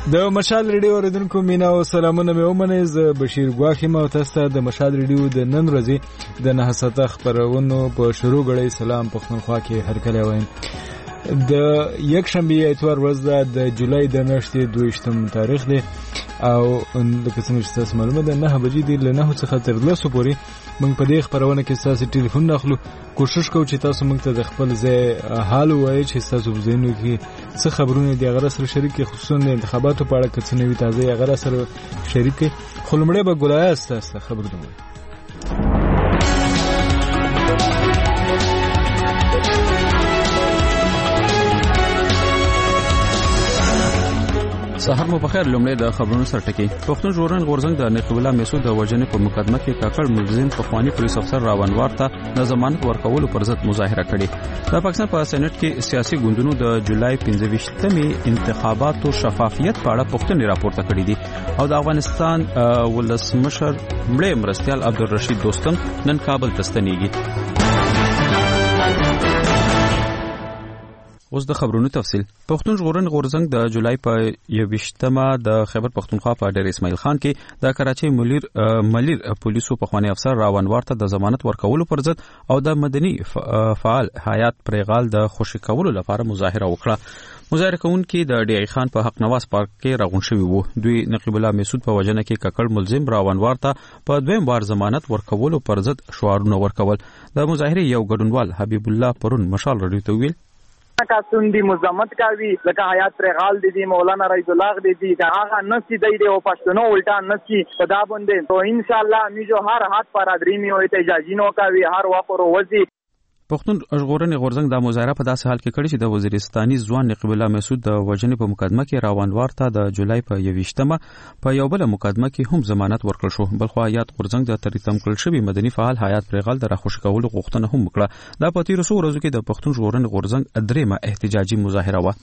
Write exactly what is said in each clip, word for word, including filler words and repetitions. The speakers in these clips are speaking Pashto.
د مشال ریډیو اوریدونکو مینا او سلامونه مې ومنئ. زه بشیر ګواخ یم او تاسو ته د مشال ریډیو د نن ورځې د نهه ساعته خپرونو په شروع غړی سلام پښتونخوا کې هرکلی وایم. د یک شنبه اتوار ورځ ده د جولای د میاشتې دویشتم تاریخ دی او لکه څنګه چې تاسو معلومه ده نهه بجې دي له نهو څخه تر لسو پورې موږ په دې خپرونه کې تاسو ټلیفون اخلو. کوشش کوو چې تاسو موږ ته د خپل ځای حال ووایئ چې تاسو په ذهنو کې څه خبرونه دي هغه سره شریک کړئ، خصوصا د انتخاباتو په اړه که څه نوي تازه هغه سره شریک کړئ. خو لومړی به ګلایه ستاسو خبر دومره سحر مو بخیر. لومړی د خبرونو سره ټکی. پښتون ژغورنې غورځنګ د نقیب الله مسعود د وژنې په مقدمه کې کاکړ ملزم پخوانی پولیس افسر راونوار ته د ضمانت ورکولو پر ضد مظاهره کړې. د پاکستان په سېنات کې سیاسي ګوندونو د جولای پنځه ویشتمې انتخاباتو شفافیت په اړه پوښتنې راپورته کړې دي او د افغانستان ولسمشر مړی مرستیال عبدالرشید دوستم نن کابل ته ستنېږي. اوس د خبرونو تفصیل. پښتون ژغورنې غورځنګ د جولای په یوویشتمه د خیبر پښتونخوا په ډیر اسماعیل خان کې د کراچۍ ملیر ملیر پولیسو پخوانی افسر راونوار ته د ضمانت ورکولو پر ضد او د مدني فعال حیات پریغال د خوشی کولو لپاره مظاهره وکړه. مظاهره کوونکي د ډی ای خان په حق نواز پارک کې راغون شوي وو. دوی نقیب الله مسعود په وژنه کې ککړ ملزم راونوار ته په دویم بار ضمانت ورکولو پر ضد شعارونه ورکول. د مظاهره یو ګډونوال حبیب الله پرون مشال رادیو ته ویل کاسون دی مزمت کاوی لکه حیات پرغال دی دی مولانا رئیس الله دی دی هغه نسی دی دی او پښتنو الټا نسی خدا باندې تو ان شاء الله میجو هر هات پر ادریمی او احتجاجینو کاوی هر وقر وزي. پښتون ژغورنې غورځنګ د مظاهره په داسې حال کې کړې چې د وزیرستاني ځوان نقیب الله مسعود د وژنې په مقدمه کې راونوار ته د جولای په یوویشتمه په یو بل مقدمه کې هم ضمانت ورکړل شو. بلخو حیات غورځنګ د تریتم کړل شوی مدني فعال حیات پرغال د راخوش کولو غوښتنه هم وکړه. دا په تیر څو ورځو کې د پښتون ژغورنې غورځنګ ادریمه احتجاجي مظاهره و.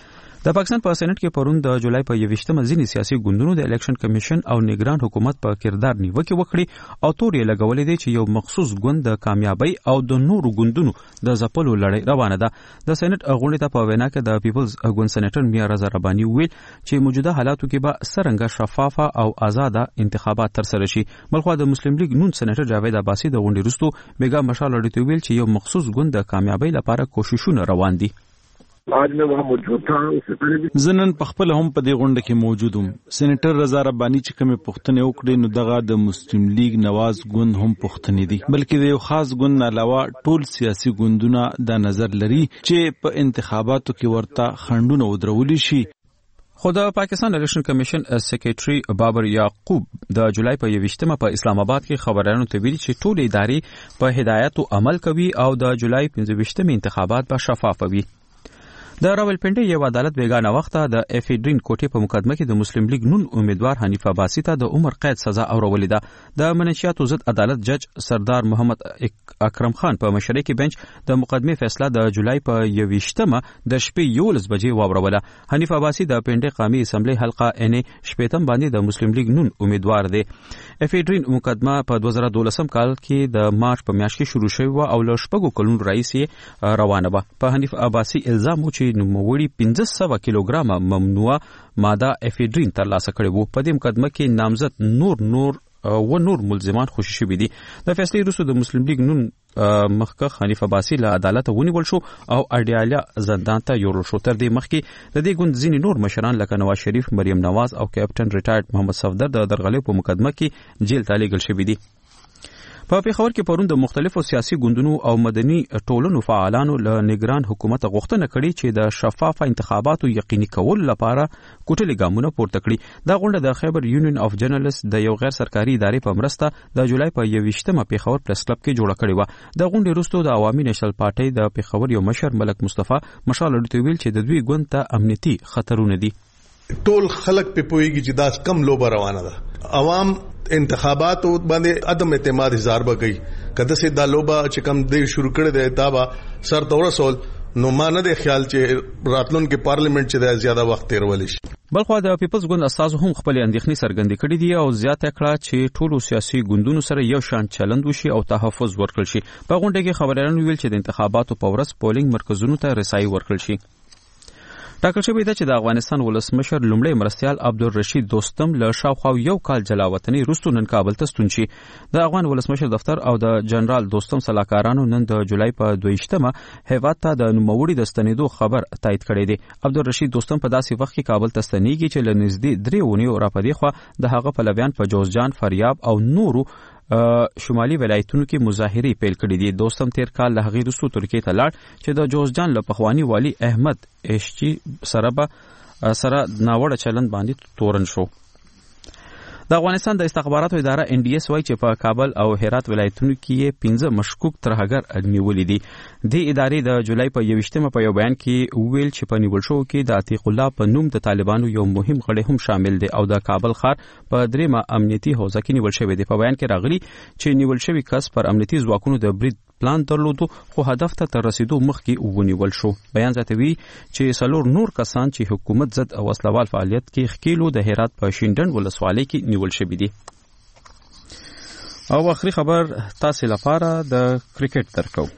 د پاکستان په سېنات کې پرون د جولای په یوویشتمه ځینې سیاسي ګوندونو د الیکشن کمیشن او نگران حکومت په کردار نیوکه وکړي او تور یې لګولې دي چې یو مخصوص ګوند د کامیابی او د نورو ګوندونو د ځپلو لړۍ روانه ده. د سېنات غونډې ته په وینا کې د پیپلز ګوند سېنیټر میا رضا رباني ویل چې موجوده حالاتو کې به څرنګه شفافه او آزاده انتخابات ترسره شي. بلخو د مسلم لیگ نون سېنیټر جاوید عباسی د غونډې وروسته بیګا مشال رادیو ته ویل چې یو مخصوص ګوند د کامیابی لپاره کوششونه روان دي. आज मैं वहाँ मौजूद था. उससे पहले भी زنن په خپل هم په دې غونډه کې موجود وم. سېنیټر رضا رباني چې کومه پوښتنه وکړي نو دغه د مسلم لیگ نواز ګوند هم پوښتنې دي بلکې د یو خاص ګوند علاوه ټول سیاسي ګوندونه د نظر لري چې په انتخاباتو کې ورته خنډونه ودرولي شي. خو د پاکستان الیکشن کمیشن سیکریټري بابر یعقوب د جولای په یوویشتمه په اسلام آباد کې خبرانو ته ویلي چې ټول ادارې په هدایتو عمل کوي او د جولای پنځه ویشتمه انتخابات به شفاف وي. د راولپنډي یو عدالت بیگانه وخته د افیډرین کوټې په مقدمه کې د مسلم لیگ نون امیدوار حنیف عباسی ته د عمر قید سزا اورولې ده. د منشیاتو ضد عدالت جج سردار محمد اکرم خان په مشرۍ کې بنچ د مقدمې فیصله د جولای په یوویشتمه د شپې یولس بجې واوروله. حنیف عباسی د پنډي قومي اسمبلی حلقه ان شپږم باندې د مسلم لیگ نون امیدوار دی. افیډرین مقدمه په دوه زره دولسم کال کې د مارچ په میاشت کې شروع شوی و او له شپږو کلونو راهیسې روانه وه. په حنیف عباسی الزام و چې نوموړي پنځه سوه کیلوګرامه ممنوعه ماده افیډرین ترلاسه کړې وو. په دې مقدمه کې نامزد نور نور و نور ملزمان خوشي شوي دي. د فیصلې وروسته د مسلم لیگ نون مخکښ حنیف عباسی له عدالته ونیول شو او اډیاله زندان ته یوړل شو. تر دې مخکې د دې ګوند ځینې نور مشران لکه نواز شریف، مریم نواز او کیپټن ریټایرډ محمد صفدر د درغلۍ په مقدمه کې جیل ته لیږل شوي دي. په پیښور کې پرون د مختلفو سیاسي ګوندونو او مدني ټولنو فعالانو له نگران حکومت غوښتنه کړې چې د شفاف انتخاباتو یقیني کولو لپاره کوټلي ګامونه پورته کړي. دا غونډه د خیبر یونین اف جرنالست د یو غیر سرکاري ادارې په مرسته د جولای په یوویشتمه پیښور پریس کلب کې جوړه کړې وه. د غونډې وروسته د عوامي نېشنل پارټۍ د پیښور یو مشر ملک مصطفی مشال رادیو ته ویل چې د دوی ګوند ته امنیتي خطرونه دي. ټول خلک په پويږي چې دا کم لوبه روانه ده. عوام انتخابات باندې عدم اعتماد اظهار وکړي. کله چې دا لوبه چې کم دی شروع کړي دی دا به سر تورسول نو ما نه دی خیال چې راتلونکو پارلیمنت چې دا زیاده وخت تیرول شي. بلخو د پیپلز ګوند استازو هم خپل اندېښنې څرګندې کړې دي او زیاته کړه چې ټولو سیاسي ګوندونو سره یو شان چلند وشي او تحفظ ورکړل شي. په غونډه کې خبريالانو ویل چې د انتخاباتو په ورځ پولینګ مرکزونو ته رسایي ورکړل شي. ټاکل شوې ده چې د افغانستان ولسمشر لومړی مرستیال عبدالرشید دوستم له شاوخوا یو کال جلا وطني وروسته نن کابل ته ستون شي. د افغان ولسمشر دفتر او د جنرال دوستم سلاکارانو نن د جولای په دویشتمه هیواد ته د نوموړي د ستنېدو خبر تایید کړی دی. عبدالرشید دوستم په داسې وخت کې کابل ته ستنېږي چې له نږدې درې اونیو راپدې خوا د هغه پلویان په جوزجان، فاریاب او نورو شمالي ولایتونو کې مظاهرې پیل کړې دي. دوستم تیر کال له هغې وروسته ترکیې ته لاړ چې د جوزجان له پخواني والي احمد اشچي سره به سره ناوړه چلند باندې تورن شو. د افغانستان د استخباراتو اداره ان ډي اس وايي چې په کابل او هرات ولایتونو کې پنځه مشکوک ترهګر نیولي دي. د ادارې د جولای په یویشتمه په یو بیان کې ویل چې په نیول شوو کې د عتیق الله په نوم د طالبانو یو مهم غړی هم شامل دی او د کابل ښار په دریمه امنیتي حوزه کې نیول شوی دی. په بیان کې راغلي چې نیول شوی کس پر امنیتي ځواکونو د برید پلان درلودو خو هدف ته تر رسیدو مخکې ونیول شو. بیان زیاتوي چې څلور نور کسان چې حکومت ضد او وسلوال فعالیت کې ښکیلو د هرات په شینډن ولسوالۍ کې نیول شوي دي. او آخري خبر تاسو لپاره د کرکټ درکو.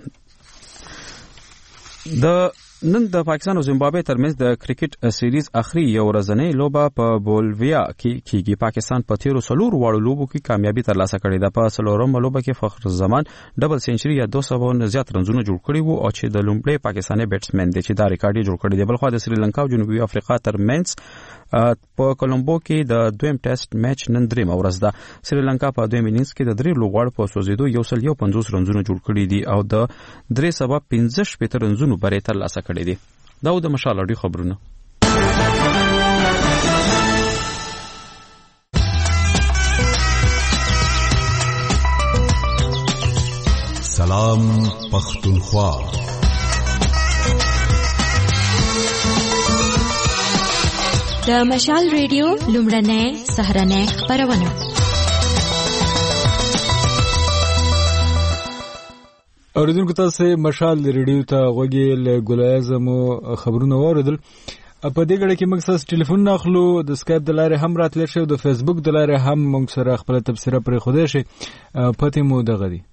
د نن د پاکستان او زیمبابوې ترمنځ د کرکټ سیریز اخري یو ورځنۍ لوبه په بولویا کې کیږي. پاکستان په تیرو څلور واړو لوبو کې کامیابي ترلاسه کړې ده. په څلورمه لوبه کې فخر زمان ډبل سنچري یا دوه سوه نه زیات رنزونه جوړ کړي وو او چې د لومړي پاکستاني بیټسمن دی چې دا ریکارډ یې جوړ کړی دی. بلخوا د سریلانکا او جنوبي افریقا ترمنځ په کولمبو کې د دویم ټیسټ میچ نن دریمه ورځ ده. سریلانکا په دویم انینګز کې د درې لوبغاړو په سوځېدو یو سل یو پنځوس رنزونه جوړ کړي دي او د درې سوه پنځه شپېته رنزونو بری ترلاسه کړی دی. دا و د مشال اړوي خبرونه. سلام پختونخوا. د مشال ریډیو لومړنۍ سهرنۍ خبرونه. اوریدونکو تاسو مشال ریډیو ته غوږی له ګلایزمو خبرونه واوریدل. په دې غړي کې موږ ساس ټلیفون ناخلو، د سکایپ د لارې هم راتلی شو، د فیسبوک د لارې هم موږ سره خپل تبصره پرې خوده شي. پته مو دغه دی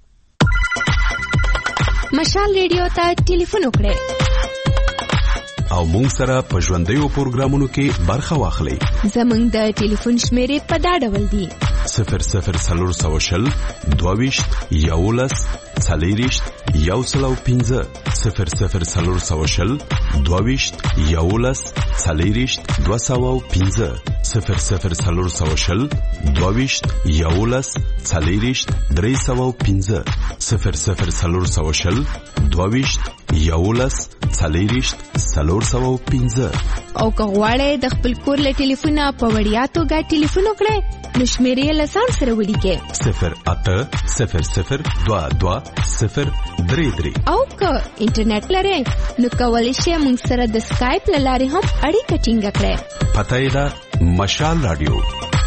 مشال ریډیو ته ټلیفون وکړئ او مونږ سره په ژوندیو پروګرامونو کې برخه واخلئ. زمونږ د ټلیفون شمیرې په دا ډول دي: صفر صفر څلور سوه شل دوه ویشت یولس څلېرویشت یو سل او پنځه صفر صفر څلور سوه شل دوه ویشت یولس څلېرویشت دوه سوه او پنځه صفر صفر څلور سوه شل دوه ویشت یولس څلېرویشت درې سوه او پنځه صفر صفر څلور سوه شل دوه ویشت یولس څلېرویشت څلور سوه او پنځه. او که غواړئ د خپل کور له ټلیفونه په وړیا توګه ټلیفون وکړئ نو شمیرې له ځان سره ولیکئ: صفر اته صفر صفر دوه دوه صفر درې درې. او که انټرنیټ لرئ نو کولی شئ موږ سره د سکایپ له لارې هم اړیکه ټینګه کړئ. پته یې ده مشال رادیو.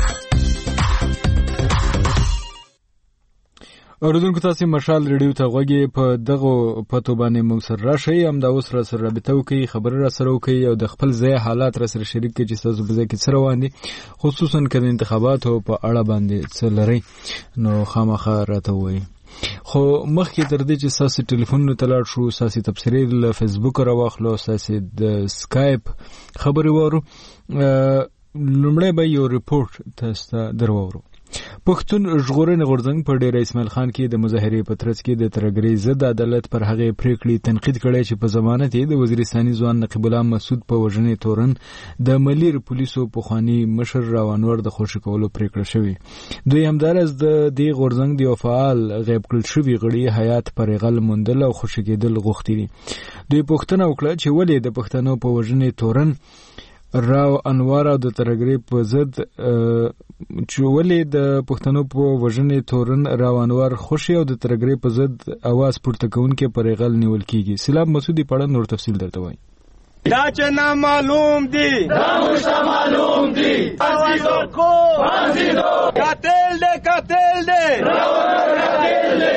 اوریدونکو تاسو مشال ریډیو ته غوږی په دغه پتو باندې موږ سره راشئ، هم دا اوس را سره رابطه وکړئ، خبر را سره وکړئ او د خپل ځای حالات را سره شریک کړئ چې تاسو په ځای کې څه روان دي، خصوصا که د انتخاباتو په اړه باندې څه لرئ نو خامخا راته ووایئ. خو مخکې تر دې چې ستاسو ټلیفونونو ته لاړ شو، ستاسو تبصرې له فیسبوک راواخلو، ستاسو د سکایپ خبرې وارو، لومړی به یو ریپورټ تاسو ته درواورو. پښتون ژغورنې غورځنګ په ډیره اسماعیل خان کې د مظاهرې په ترڅ کې د ترهګرۍ ضد عدالت پر هغې پریکړې تنقید کړی چې په ضمانت یې د وزیرستاني ځوان نقیب الله مسعود په وژنې تورن د ملیر پولیسو پخواني مشر راونور د خوشي کولو پریکړه شوې. دوی همدارس د دې غورځنګ د یو فعال غیب کړل شوي غړي حیات پرغل موندل او خوشي کېدل غوښتي دي. دوی پوښتنه وکړه چې ولې د پښتنو په وژنې تورن راو انوار او د ترهګرۍ په ضد چې ولې د پښتنو په وژنې تورن راو انوار خوشي او د ترهګرۍ په ضد اواز پورته کوونکي پرغل نیول کیږي. سلام مسعودي په اړه نور تفصیل درته وایي. دا چې نه معلوم دي دا مشته معلوم دي فاسیدو کو فاسیدو قاتل دے قاتل دے قاتل دے. دا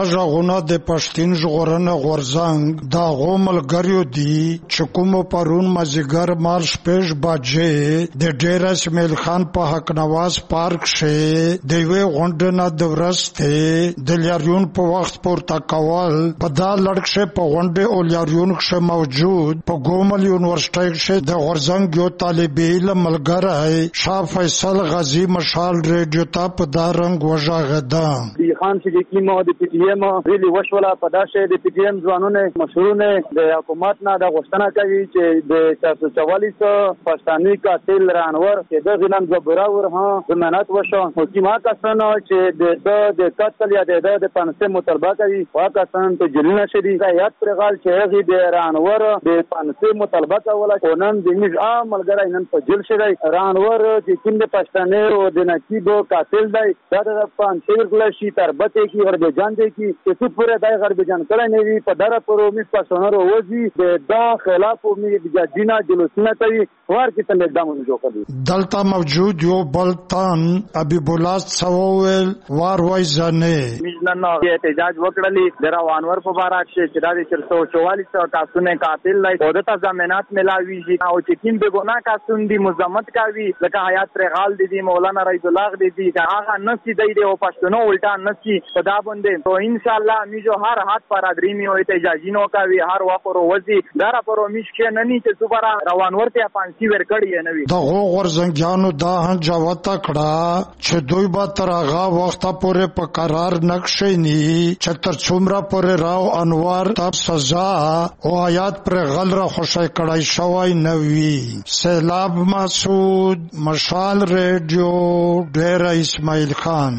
ژغونه د پښتین ژغورنه غورځنګ دا غومل ګریو دی چې کوم پرون مازیګر مال شپږ بجې د ډیر اسماعیل خان په حق نواز پارک شه د وی غونډه د ورسته د لاریون په وخت پورته کول په دا لړکشه په غونډه او لاریون شه موجود په ګومل یونیورسيټي شه د غورځنګ یو طالب علم ملګری شاه فیصل غازی مشال ریډیو ته په دا رنگ وژغدا دی خان چې کیمو د پی ټی ایم ریلی وشوله په داسې د پی ټی ایم ځوانونه مشرونه د حکومت نه د غوښتنه کوي چې د چار سو چوالیس پښتاني قاتل رانور چې د غلام زبرا ورها ضمانت وشو حکومت کسانو چې د د قتل یا د د پنځه مطالبه کوي واکسان ته جریمه شدي یاد پرغال چې هغه د رانور د پنځه مطالبه کوله قانون د موږ عامل ګرای نن په جیل شوی رانور چې کوم د پښتاني او د نقیب قاتل دی دا د پنځه ورغلشي تربته کی غربجان دی کی چې پوره دای غربجان کړه نه وی په دره پرو مس پښتنو وځي د دا خلاف می د جینا جلوسونه کوي ور کې تل اقدامونه جوړ کړي دلته موجود یو بلتان ابي بولاس څوول وار وای ځنه مجنن احتجاج وکړلی د روانور په بارا چې د چار سو چوالیس کاسونه قاتل لای او د ضمانت ملاوي او چې کیم به ګناه کاسون دی مزمت کوي لکه حیات رغال دی مولانا رئیس الله دی دی هغه نسی دی او پښتنو الټا نسی خدا بنده تو ان شاء الله میجو هر هات برادری می او احتجاجی نو کوي هر وقت وځي دره پر مشکه ننی چې دوباره روانور ته پانسی ور کړی نه وي د غورځنګانو دا هن جوته کړه چې دوی به تر هغه وخت پورې په قرار نقشې ني چې تر څومره پورې راو انوار تب سزا او آیات پر غل را خوشی کړای شوی نه وي سیلاب مسعود مشال ریډیو ډیر اسماعیل خان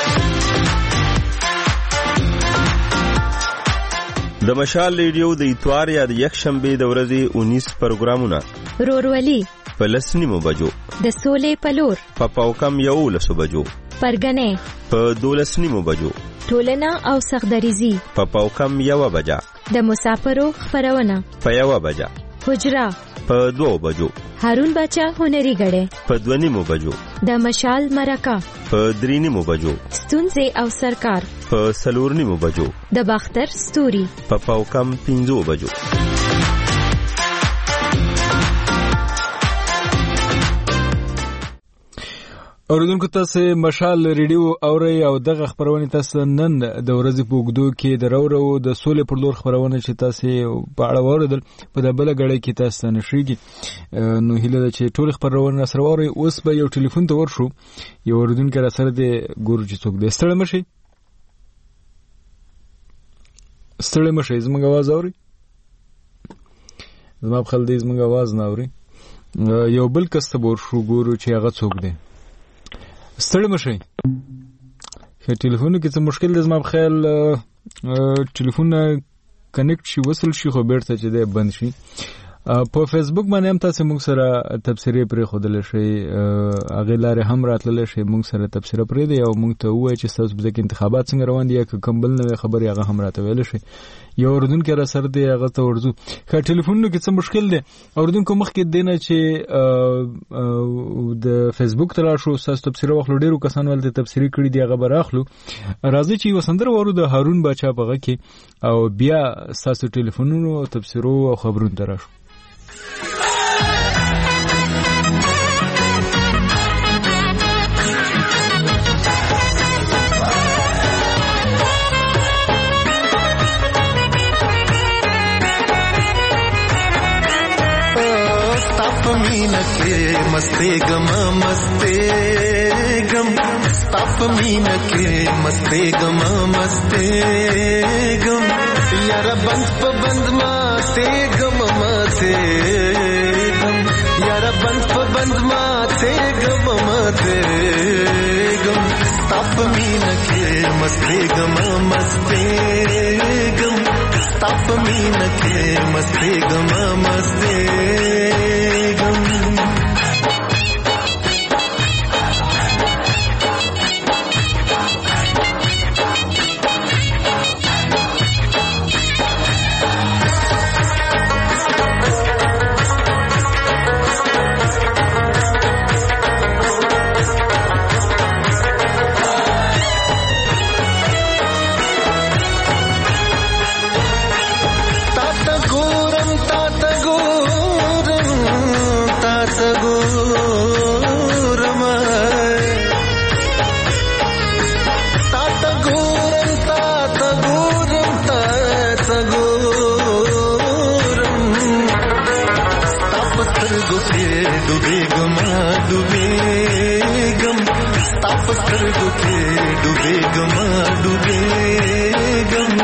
د مشال ریډیو د اتوار یا د یک شنبه د ورځې انیس پروګرامونه رورولي په لسنیمو بجو د سولې پلور په پاوکم یو لسو بجو پرګنې په دولسنیمو بجو ټولنه او سخدریزي په پاوکم یو بجا د مسافرو خبرونه په یو بجا حجرا په دوه بجو هارون بچا هنري غړې په دونیمو بجو د مشال مرکه په درینیمو بجو ستونزې او سرکار په سلورنیمو بجو د باختر ستوري په پاوکم پنځو بجو اوریدونکو تاسو مشال ریډیو اوري او دغه خبرونه تاسو نن د ورځې په وګدو کې د رورو د سولې پر لور خبرونه چې تاسو په اړه وریدل په دبل غړې کې تاسو نشيږي نو هیله ده چې ټول خبرونه سره ووري اوس به یو ټلیفون ته ورشو یو اوریدونکو را سره د ګورج څوک د ستړي مشي ستړي مشي زموږ आवाज اوري زما په خل دې زموږ आवाज نه اوري یو بل کس ته ورشو ګورو چې هغه څوک دی ستړي مشي چې ټلیفون کې څه مشکل دی زما په خیال ټلیفون کنیکټ شي وصل شي خو بیرته چې دی بند شي په فیسبوک باندې هم تاسو موږ سره تبصره پرې خودل شي اغه لاره هم راتلل شي موږ سره تبصره پرې دی او موږ ته وایي چې تاسو به د انتخابات څنګه روان دي یا کوم بل نوې خبري هغه هم راته ویل شي یو اردن کې را سره دی هغه ته ورزو که ټلیفونونو کې څه مشکل دی اردن کو مخ کې دینه چې د فیسبوک تل شو تاسو تبصره وخلو ډیرو کسان ول د تبصری کړی دی هغه براخلو راځي چې وسندر ورو د هارون بچا بغه کې او بیا تاسو ټلیفونونو تبصرو او خبرونه دراشو मीना के मस्ते गम मस्ते गम ताप मीना के मस्ते गम मस्ते गम यारा बंद प बंद माते गम माते गम यारा बंद प बंद माते गम माते गम ताप मीना के मस्ते गम मस्ते गम ताप मीना के मस्ते गम मस्ते डूबेगमा डूबेगम ताप स्तरगों के डूबेगमा डूबेगम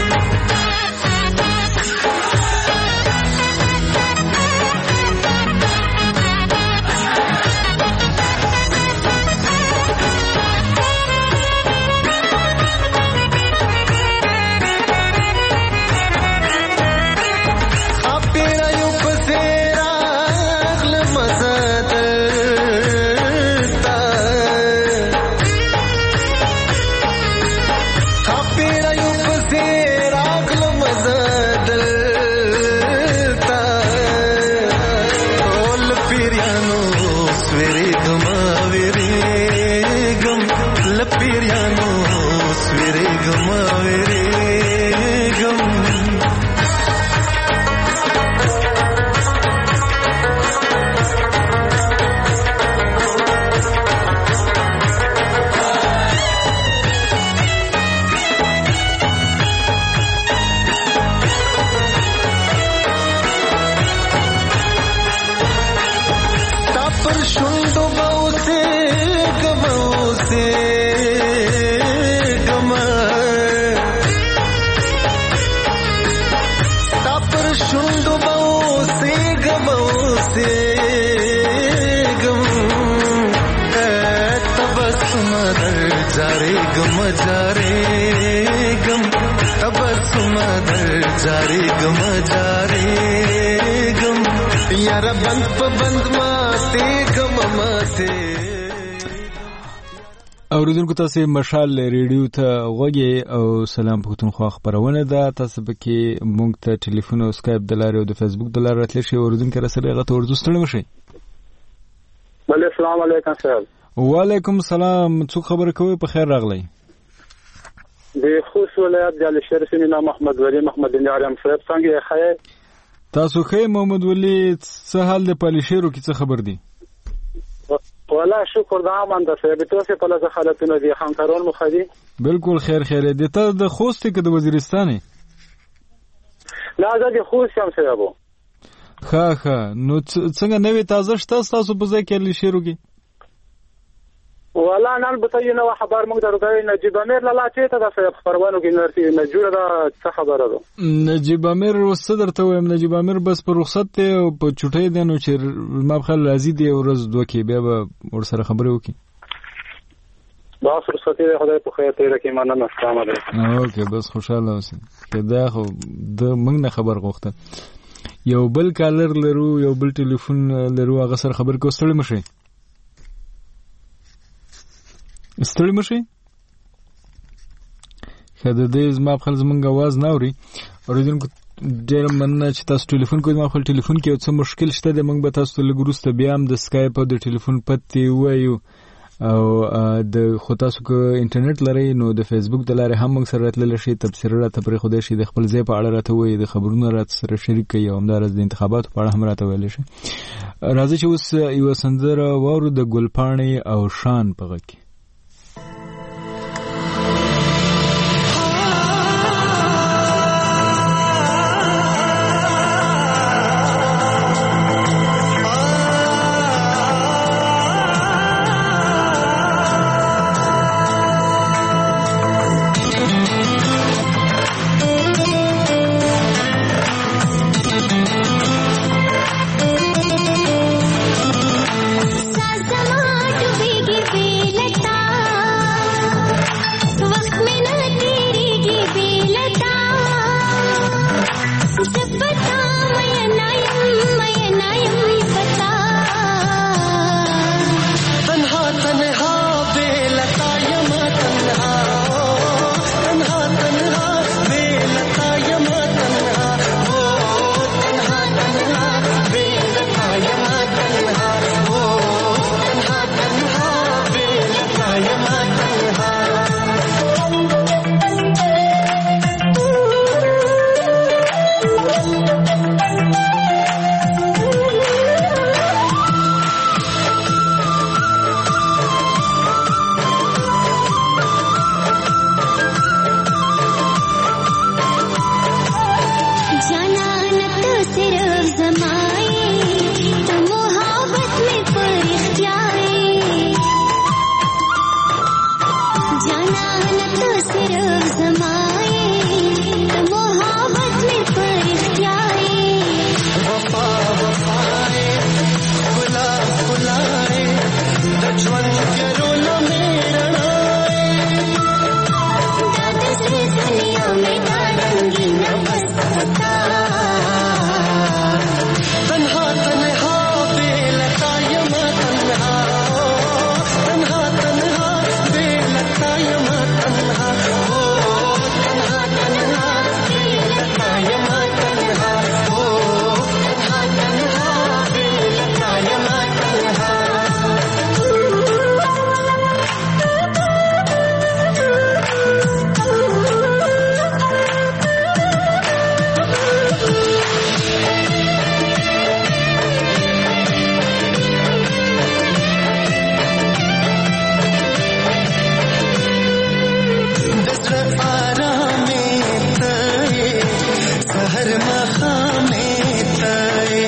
اوریدونکو تاسو مشال ریډیو ته غوږی او سلام پښتونخوا خبرونه ده. تاسو به کې مونږ ته ټلیفون او اسکایپ د لارې او د فیسبوک د لارې راتلی شي. اوریدونکو سره هغه ته ورته ستړي مشي. بله السلام علیکم صاحب. وعلیکم السلام. څوک خبر کوي؟ په خیر راغلی. د خوست ولایت د شریف مینا محمد ولی محمد نیارم صاحب څنګه خیر؟ تاسو خیر محمد ولی څه حال د پالیشیرو کې څه خبر دی؟ والله شکر دا امانده صاحب تاسو په لږه حالتونه دي خانکارون مخدي بالکل خیر خیر دي. ته د خوست کې د وزیرستان لا زه د خوست یم صاحب. ښه ښه نو څنګه نوې تازه شته تاسو په ځای کې لشيرو کې؟ والله نن به ته نو خبر موږ درغی نجیب امیر لاله چې ته د صاحب خبرونه کې نرتي نه جوړه دا څه خبره ده. نجیب امیر وسدر ته وایم نجیب امیر بس په رخصت ته په چټي دی نو چې ما خپل راضي دی ورځ دوه کې بیا به ور سره خبرې وکړي. با فرصت دی خدای په خیر تیر کې مننه ستامه ده. اوکې بس خوشاله اوسئ. کدا خو د موږ نه خبر غوښته یو بل کالر لرو یو بل ټلیفون لرو هغه سره خبر کوستل مشي. ستړي مشي خدای دې زما خپل زمونږ आवाज نه اوري. اوریدونکو ډېر مننه چې تاسو ټلیفون کوئ. ما خپل ټلیفون کې څه مشکل شته د موږ به تاسو له ګروسته بیا هم د سکایپ او د ټلیفون پته وایو او د خو تاسو کو انټرنیټ لري نو د فیسبوک د لارې هم موږ سره راتلل شي تبصره راته پرې خوده شي د خپل ځای په اړه راته وایي د خبرونو راته سره شریک کوي او همدارس د انتخاباتو په اړه هم راته ویل شي. راځي چې اوس یو سندره واورو د ګلپاڼې او شان په غږ کې. टूटेगी बेलता तो सिर्फ समाए तो मोहब्बत में परिख्याए वफा वफाए बुला बुलाए दजवन के रोना में रड़ाए दाद से दुनिया में डालूंगी न बस पता तन्हा तन्हा बेलता यमा तन्हा तन्हा तन्हा बेलता यमा तन्हा ओ तन्हा तन्हा बेलता यमा तन्हा ओ तन्हा तन्हा बेलता यमा तन्हा सहर मखामे तय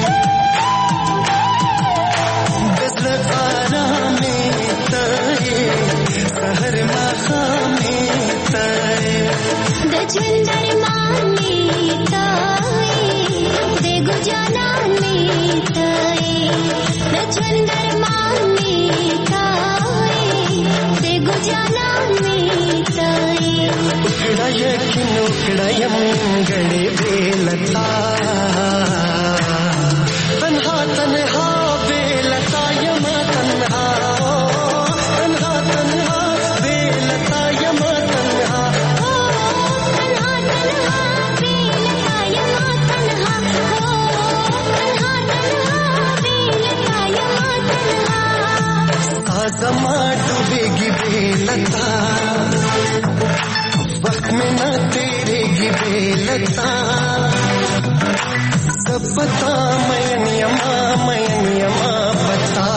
बिस्र आरामे तय सहर मखामे तय दजंदर माने ताए बेगु जानाने ताए दजंदर माने ताए बेगु जानाने ताए उकड़ाय किनु उकड़ायम गड़े बेलता तन्हा तन्हा बेलता यमा तन्हा तन्हा तन्हा बेलता यमा तन्हा तन्हा तन्हा बेलता यमा तन्हा तन्हा तन्हा बेलता यमा तन्हा आजमा डूबेगी बेलता वक्त में न तेरेगी बेलता सब पता मयन यमा मयन यमा पता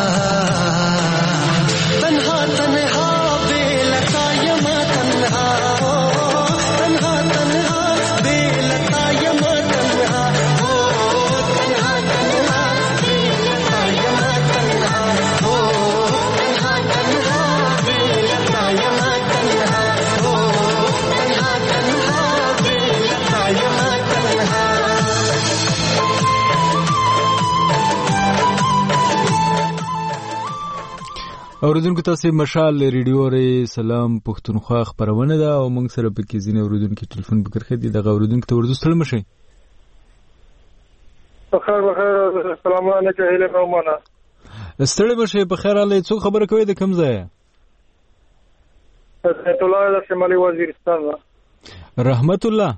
तन्हा तन्हा बेलता यमा तन्हा तन्हा तन्हा बेलता यमा तन्हा ओ तन्हा तन्हा बेलता यमा तन्हा ओ तन्हा तन्हा बेलता यमा तन्हा ओ तन्हा तन्हा बेलता यमा तन्हा اوریدونکو تاسو مشال ریډیو ری سلام پښتونخوا خبرونه ده او موږ سره پکې ځینې اوریدونکو ټلیفون بکر خدي د اوریدونکو ته ورته ستړي مشي بخیر بخیر السلام علیکم هله کومه ستړي مشي په خیر الله څو خبره کوي د کم ځای هدایت الله د شمالي وزیرستان رحمت الله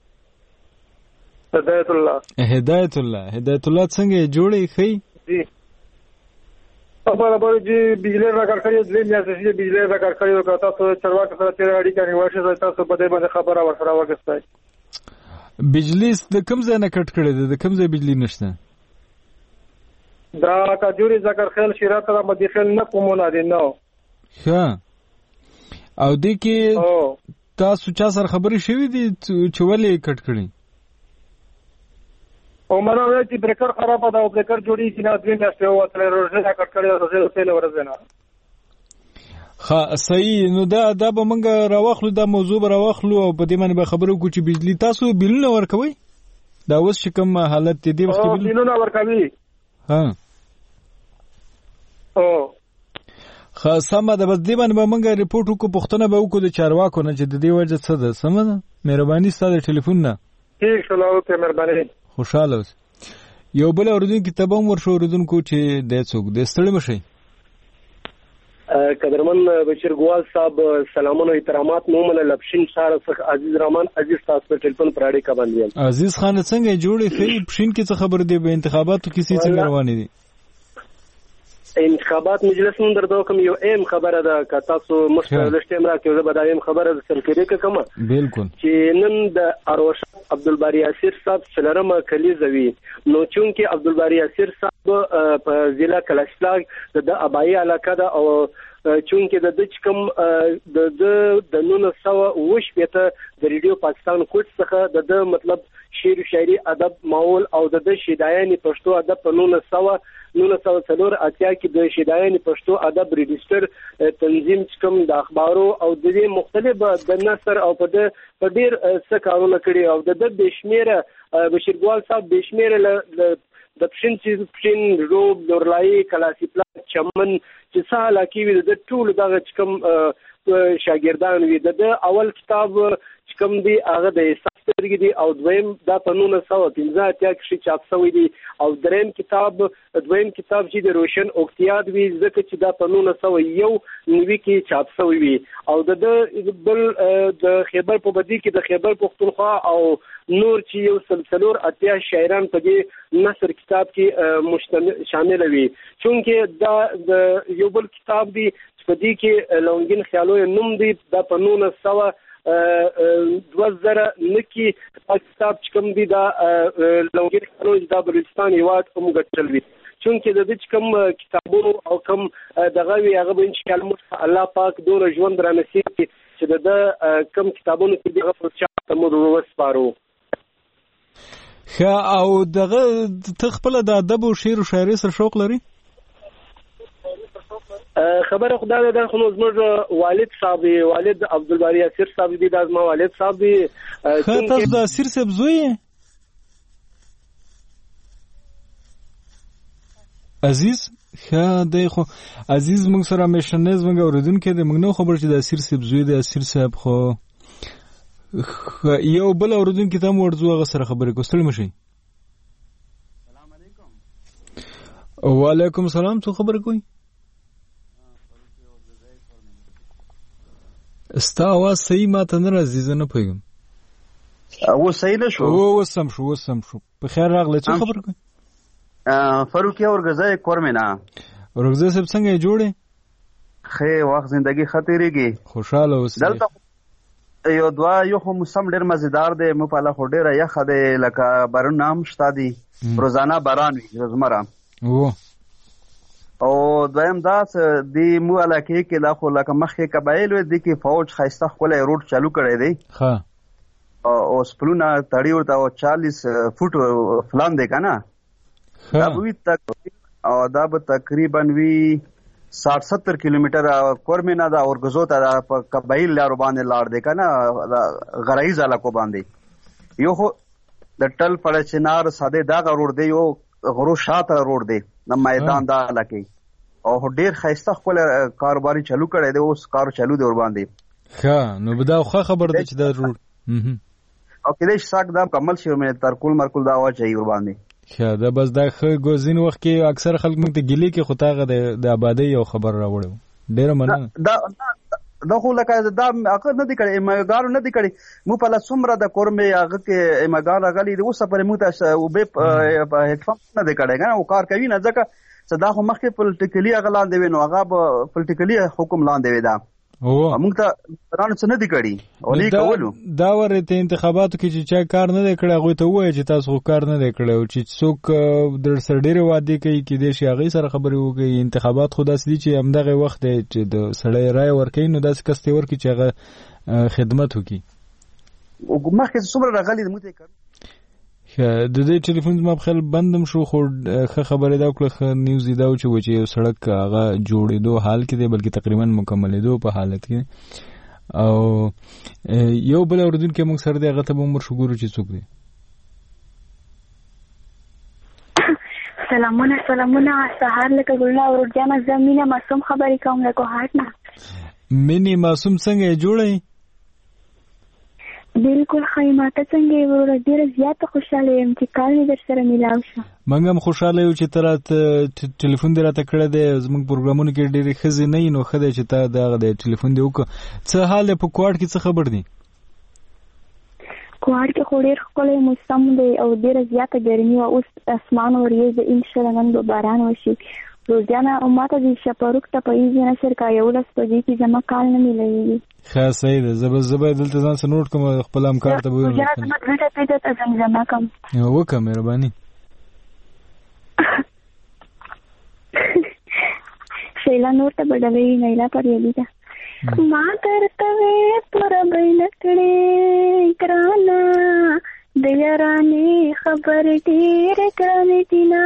هدایت الله هدایت الله هدایت الله څنګه جوړي خي جی خبره به جی بجلی را کار کوي د لیاسي چې بجلی را کار کوي او تاسو چرواک سره تیر اړیکه نیوښه تاسو په دې باندې خبره ورسره وکړئ بجلی د کوم ځای نه کټ کړی دی د کوم ځای بجلی نشته دا کجوري ذکر خیل شیرات را مدي خیل نه کومونه دي نو ښه او دې کې تاسو چا سره خبرې شوې دي چې ولې کټ کړی او مراوي چې بریکر خراب ده او بریکر جوړی چې نه دوی میاشتې او تل روزه کټ کړی او څه څه ورځ نه ها صحیح نو دا دا به موږ راوخلو دا موضوع به راوخلو او په دې باندې به خبرو کو چې بجلی تاسو بیلونه ورکوي دا اوس چې کوم حالت دی وخت بیل بیلونه ورکوي ها او خاصه ده بس دې باندې به موږ ریپورت وکړو پښتنه به وکړو د چارواکو نه چې د دې وجه څه ده سم ده مهرباني ستاسو ټلیفون نه ٹھیک شو لاو ته مهرباني خوشاله اوس یو بل اوردونکو ته به ورشو اوردونکو چې د څوک د ستړي مشي قدرمن بشیر ګوال صاحب سلامونه احترامات مومن لبشین شهر څخه عزیز رحمان عزیز تاسو په ټلیفون پر اړیکه باندې عزیز خان څنګه جوړې خې پښین کې څه خبر دی به انتخاباتو کې څه څنګه روان دي انتخابات مجلس من درته کوم یو اهم خبره ده که تاسو مستقلشته امرا کې زه بدایم خبره سر کې کوم بالکل چې نن د اروش عبدالباری اسیر صاحب سلرمه کلیزوی نو چونکه عبدالباری اسیر صاحب په ضلع کلاشلاګ د ابای علاقه ده او چونکه د د کوم د د نن سو وش پته د ریډیو پاکستان کوټ څخه د مطلب شعر شاعري ادب ماحول او د شیدایاني پښتو ادب په نولس سوه نولس سوه څلور اتیا کې د شیدایاني پښتو ادب ريجستر تنظیم کوم د اخبارو او د دې مختلف د نثر او په د ډیر څه کارونه کړي او د د شمیره بشیرګوال صاحب د شمیره د پښین چې پښین روب دورلای کلاسي پلا چمن چې ساله کې وي د ټول دغه کوم شاګردان وي د اول کتاب چې کوم دی هغه د سخترګي دی او دویم د پنونه سو پنځه اتیا کې چاپ شوی دی او دریم کتاب دویم کتاب چې د روشن اوکتیاد وی ځکه چې د پنونه سو یو نوی کې چاپ شوی وي او د بل د خیبر په بدی کې د خیبر پختونخوا او نور چې یو سلسلور اتیا شاعران په دې نثر کتاب کې مشتمل شامل وي چونکه دا د یو بل کتاب دی په دې کې لونګین خیالو نوم دی د پنونه سو دوه زره نکی کتاب چې کوم دی دا لونګین خیالو د بلوچستان هیواد هم ګټل وي چونکه د دې کوم کتابونو او کوم دغه وی هغه به ان شاء الله الله پاک دور ژوند را نصیب کړي چې د کوم کتابونو کې دغه فرصت ته مو وسپارو. خا او دغه تخپل د ادب او شعر او شاعري سره شوق لري؟ خبره خدای ده خو زموږ والد صاحب والد عبدالباری اسیر صاحب دی د ما والد صاحب دی خا تاسو د اسیر صاحب زوی عزیز خا دی خو عزیز موږ سره مشنز موږ اوریدونکو د موږ نو خبر چې د اسیر صاحب زوی د اسیر صاحب خو یو بل اوریدونکو ته مو ورځو هغه سره خبرې کوستل مشي. السلام علیکم. وعلیکم السلام. څه خبرې کوي؟ ستا आवाज صحیح ماته نه راځي زه نه پوهیږم. او صحیح نشو. او وسم شو وسم شو. په خیر راغله. څه خبر کوي؟ فاروقي اورګزای کورمینا. اورګزای سب څنګه جوړه؟ خې وخت زندگی خطرېږي. خوشاله اوسې. دلته یو دوا یو خو موسم ډېر مزیدار دی مو په لا خو ډېر یخ دی لکه بارون نام شته دی روزانه باران وي روزمره. او او دویم دا دی مو علاقه کې لا خو لکه مخکې قبایل وي د کې فوج خاصه خپل روټ چالو کړی دی. ها او سپلونه تړي ورته او چالیس فوټ فلان دی کنه. دا وی تک او دا به تقریبا وی ساٹھ ستر کیلومتر کورمینا دا اورګزو ته د قبایل لارو باندې لاړ دی کنه غرایز علاقو باندې یو خو د ټل پړچنار ساده دا غروړ دی یو غرو شاته روډ دی د میدان دا علاقه او ډیر خاصه خپل کاروباري چالو کړی دی اوس کار چالو دی ور باندې. ښه نو بدا خو خبر دی چې دا روډ او کله شاک دا کمل شي مې ترکول مرکول دا وا چي ور باندې. ښه دا بس دا خو ګوزین وخت کې اکثر خلک موږ ته ګلی کې خدای د آبادی یو خبر راوړو ډیر مننه. دا دا خو لکه دا هغه نه دی کړی ایماګار نه دی کړی مو په لاسمره د کورمې هغه کې ایماګار غلي دی اوس پر مو ته او به هټفم نه دی کړی کنه او کار کوي نه ځکه صدا خو مخکې پولیټیکلی غلان دی نو هغه پولیټیکلی حکم لاندې وي دا او موږ ته رانه څه نه دی کړی او نه کولو دا ورته انتخاباتو کې چې چا کار نه دی کړی هغه ته وایي چې تاسو کار نه دی کړی او چې څوک در سره ډیر وادي کوي کې د شي هغه سره خبرې وکړي انتخابات خو داسې دي چې همدغه وخت دی چې د سړی رائے ورکوي نو داسې کس ته ورکړي چې هغه خدمت وکړي او مخکې څومره راغلي د موږ ته د دې ټلیفون زما په خیال بندم شو خو ښه خبره دا وکړه نیوز دا و چې یو سړک هغه جوړېدو حال کې دی بلکې تقریبا مکملېدو په حالت کې او یو بل اوریدونکی موږ سره دی هغه ته به عمر شو ګورو چې څوک دی. سلامونه سلامونه سهار لکه ګلنا ورجانه زمينه معصوم خبرې کوم له کوهات نه منی معصوم څنګه جوړې؟ بالکل خیماته څنګه ورور ډیره زیاته خوشاله یم چې کال می در سره ملاو شو. موږ هم خوشاله یو چې تر ټلیفون دی راته کړی دی زموږ پروګرامونو کې ډېرې ښځې نه وي نو ښه دی چې تا دغه دی ټلیفون دی وکړه. څه حال دی په کوهاټ کې څه خبر دی؟ کوهاټ کې خو ډېر ښکلی موسم دی او ډېره زیاته ګرمي وه اوس اسمان وریځ د انشاءالله نن به باران وشي. روزانه او ماته د شپاروک ته په ایزي نشر کا یولس بجې کې زما کال نه میلوي. ښه صحیح ده زه به زه به دلته ځان سره نوټ کوم خپل همکار ته به ووایم. روزانه زما دوی ته پیدا ته زمزمه کوم. وکړه مهرباني. شیلا نور ته به ډلوي نیلا پریالي ده. ما درته وې پوره بیله کړې ګرانه د یارانې خبر ډیر ګرانې دینا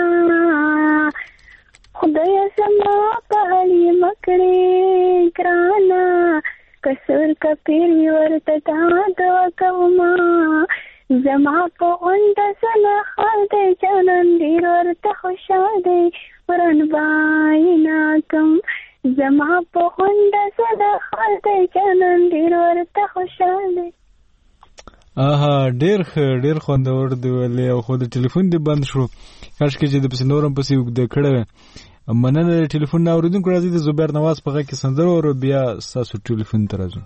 خدای زما په علي مکړې ګرانا کسر کپیر ورته دا دعا کوما زما په اند سره خال دې جانان ډیر ورته خوشاله ورن باینا کم زما په اند سره خال دې جانان ډیر ورته خوشاله آها ډیر ښه ډیر خوندور دی ولې او خو د ټلیفون دی بند شو کاش کې چې د پس نورم پسې وګد کړه مننه د ټلیفون نه اوریدونکو راځي د زبیر نواز په غږ کې سندره او بیا تاسو ټلیفون ته راځو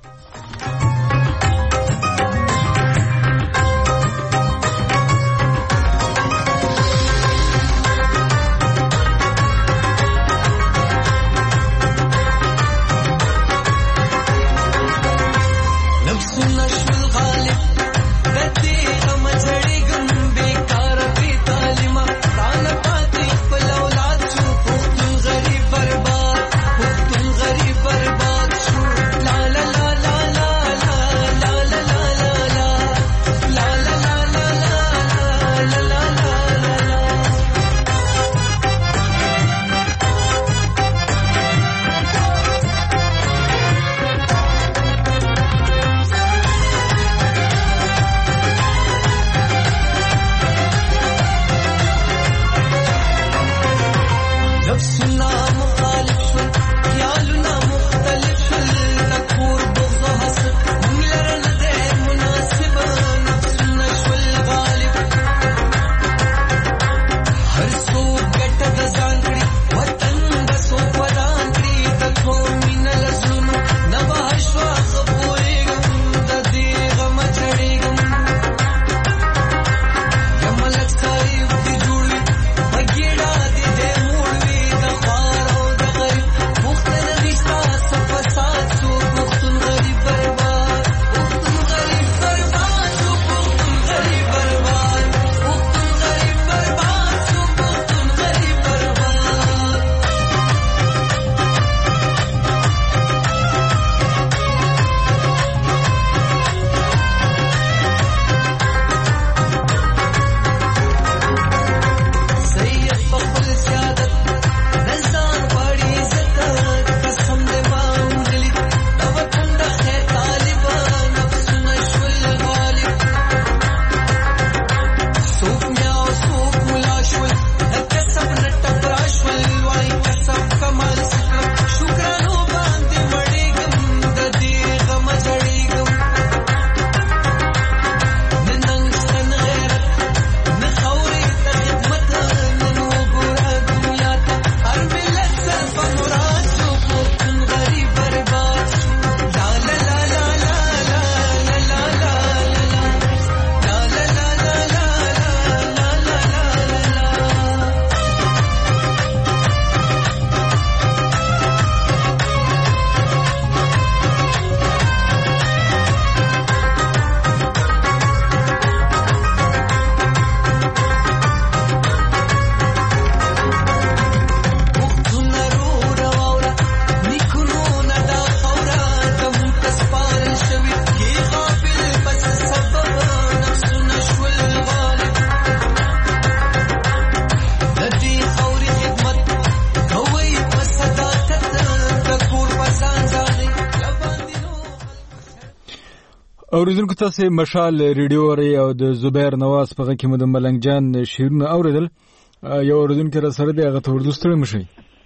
اوریدونکو تاسو مشال ریډیو اوري او د زبیر نواز په غږ کې مو د ملنګ جان شیرونه اوریدل یو اوریدونکو را سره دی هغه ته ورته ستړي مشي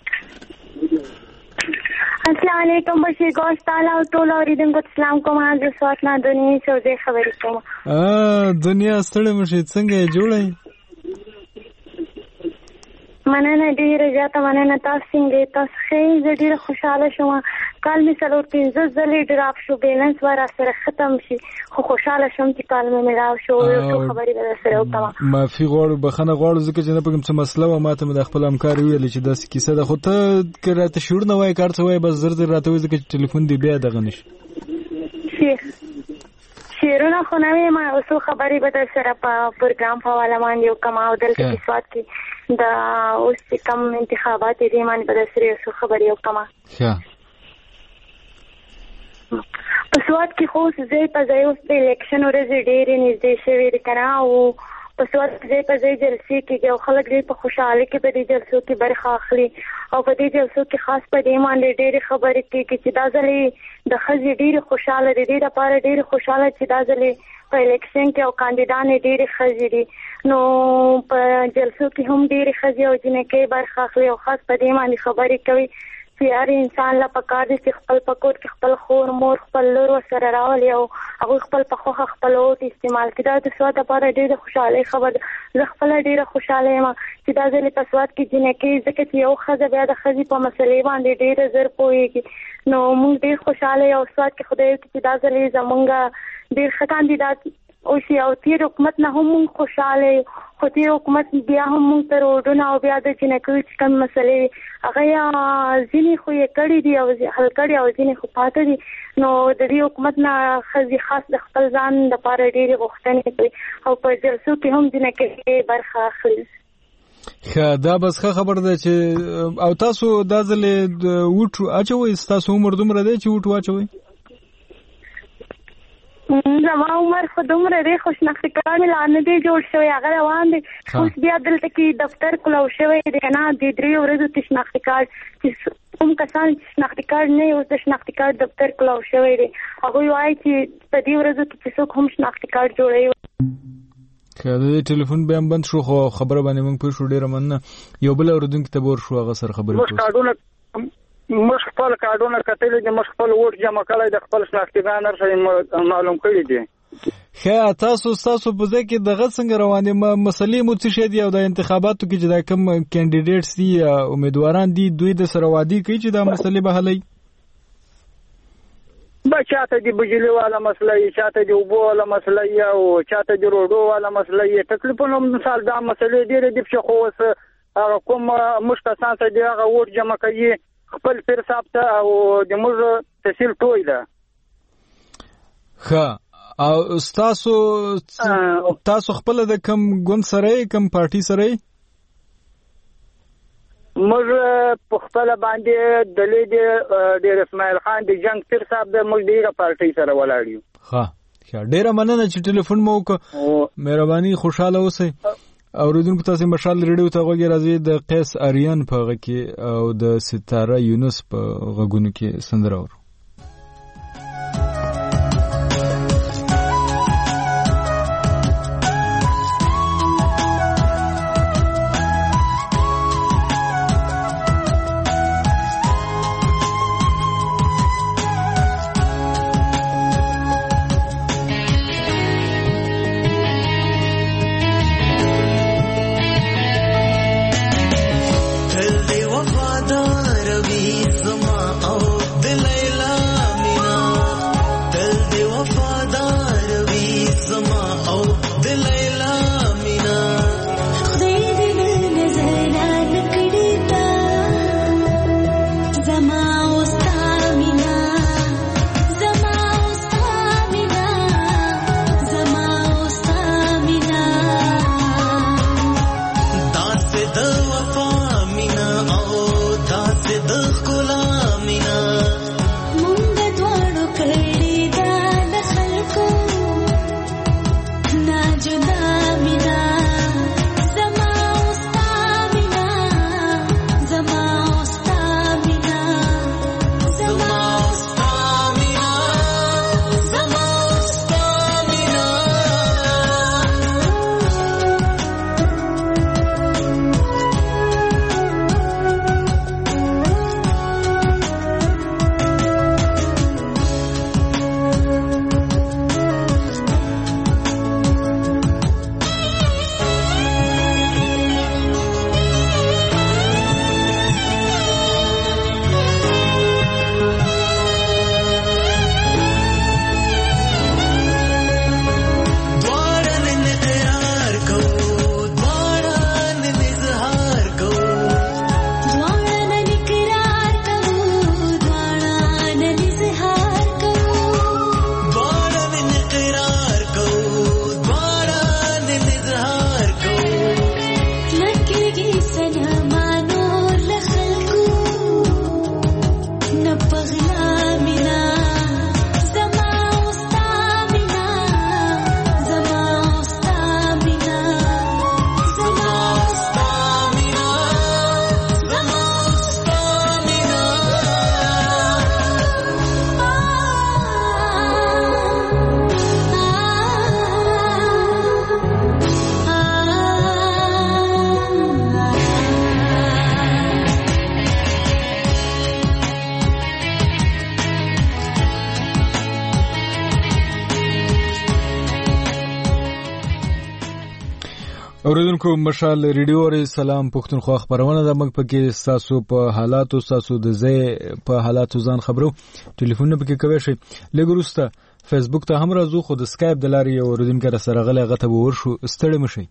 السلام علیکم بشیر ګوش تعالی او ټول اوریدونکو سلام کوم حضرت سواتنا دنیا سعودي خبرې کوم ا دنیا ستړي مشي څنګه جوړه مننه ډیره زیاته مننه تاسو څنګه تاسو ښه ډیره خوشاله شوم کال می څلور پنځه ځلې ډراپ شو بیلنس ورا سره ختم شي خو خوشاله شوم چې کال می ملاو شو یو خبرې به سره وکړم ما فی غوړ بخنه غوړ ځکه چې نه پکم څه مسله و ماته د خپل همکار ویل چې داسې کیسه ده خو ته کړه ته شعور نه وای کار څه وای بس زر زر راته وای ځکه ټلیفون دی بیا دغه نشي شیخ شیرونه خو نه ما اوسو خبرې به سره په پروګرام په حواله باندې وکم او دلته کې سواد کې دا اوس کم انتخابات دي باندې به سره اوسو خبرې وکم ښه په سواد کې خو زه په ځای اوس د الیکشن ورځې ډېرې نږدې شوې دي کنه او په سواد ځای په ځای جلسې کېږي او خلک ډېر په خوشحالۍ کې په دې جلسو کې برخه اخلي او په دې جلسو کې خاص په دې باندې ډېرې خبرې کېږي چې دا ځل د ښځې ډېرې خوشحاله دي. دې دپاره ډېرې خوشحاله چې دا ځل په الیکشن کې او کاندیدانې ډېرې ښځې دي، نو په جلسو کې هم ډېرې ښځې او جنکۍ برخه اخلي او خاص په دې باندې خبرې کوي چې هر انسان له پکار دي چې خپل په کور کې خپل خور مور خپل لور ورسره راولي او هغوی خپل په خوښه خپل اوټ استعمال کړي. دا د سواد لپاره ډېره خوشحالۍ خبر ده. زه خپله ډېره خوشحاله یم چې دا ځل په سواد کې جنکۍ ځکه چې یو ښځه بیا د ښځې په مسلې باندې ډېره زر پوهېږي، نو موږ ډېر خوشحاله یو سواد کې خدای وکړي چې دا ځل زمونږ ډېر ښه کاندیدات اوسي او تېر حکومت نه هم موږ خوشحاله یو، خو تېر حکومت بیا هم موږ ته روډونه او بیا د جنکیو چې کوم مسلې هغه یا ځینې خو یې کړي دي او حل کړي او ځینې خو پاته دي، نو د دې حکومت نه ښځې خاص د خپل ځان لپاره ډېرې غوښتنې کوي او په جلسو کې هم جنکۍ برخه اخلي. ښه، دا بس ښه خبر ده چې او تاسو دا ځلې ووټ اچوئ؟ ستاسو عمر دومره دی چې ووټ واچوئ؟ زما عمر خو دومره دی خو شناختي کارت مې لا نه دی جوړ شوی، هغه روان دی. اوس بیا دلته کې دفتر کلو شوی دی که نه، د درې ورځو ته شناختي کارت چې کوم کسان چې شناختي کارت نه یې اوس د شناختي کارت دفتر کلو شوی دی، هغوی وایي چې په دې ورځو کې چې څوک هم شناختي کارت جوړوي. که د ټلیفون بیا هم بند شو خو خبره باندې موږ پوه شو، ډېره مننه. یو بل اورېدونکي ته به ورشو، هغه سره خبرې کوو. موږ خپل کارډونه کتلي دي، موږ خپل ووټ جمع کړی د خپل شناختګان هر شی معلوم کړي دي. ښه، تاسو ستاسو په ځای کې دغه څنګه روان دي؟ مسلې مو څه شی دي او د انتخاباتو کې چې دا کوم کینډیډیټس دي امیدواران دي دوی د سره وعدې کوي چې دا مسلې به حلوي؟ به چاته د بجلي والا مسله یې، چاته د اوبو والا مسله یې او چاته د روډو والا مسله یې. تکلیفونه مثال دا مسلې ډېرې دي چې خو اوس هغه کوم موږ کسان ته دي هغه ووټ جمع کوي خپل پیر صاحب ته او د موږ تحصیل ټوی ده. ښه، او ستاسو تاسو خپل د کم ګوند سره کم پارټي سره؟ موږ په خپل باندې د لید ډیر اسماعیل خان د جنگ پیر صاحب د موږ ډیره پارټي سره ولاړ یو. ښه، ډیره مننه چې ټلیفون مو وکړ، مهرباني، خوشاله اوسئ. اوریدونکو تاسو مشال ریډیو ته غوږی راځي د قیس اریان په غږ کې او د ستاره یونس په غږونو کې سندره اورو. وفادار وی زما او دلیل اوریدونکو مشال ریډیو ری سلام پښتونخوا خبرونه د مګ پکې تاسو په حالاتو تاسو د زې په حالاتو ځان خبرو ټلیفون پکې کوي شي لګروسته فیسبوک ته هم راځو خو د سکایپ د لارې اوریدونکو سره غلې غته ورشو ستړي مشي.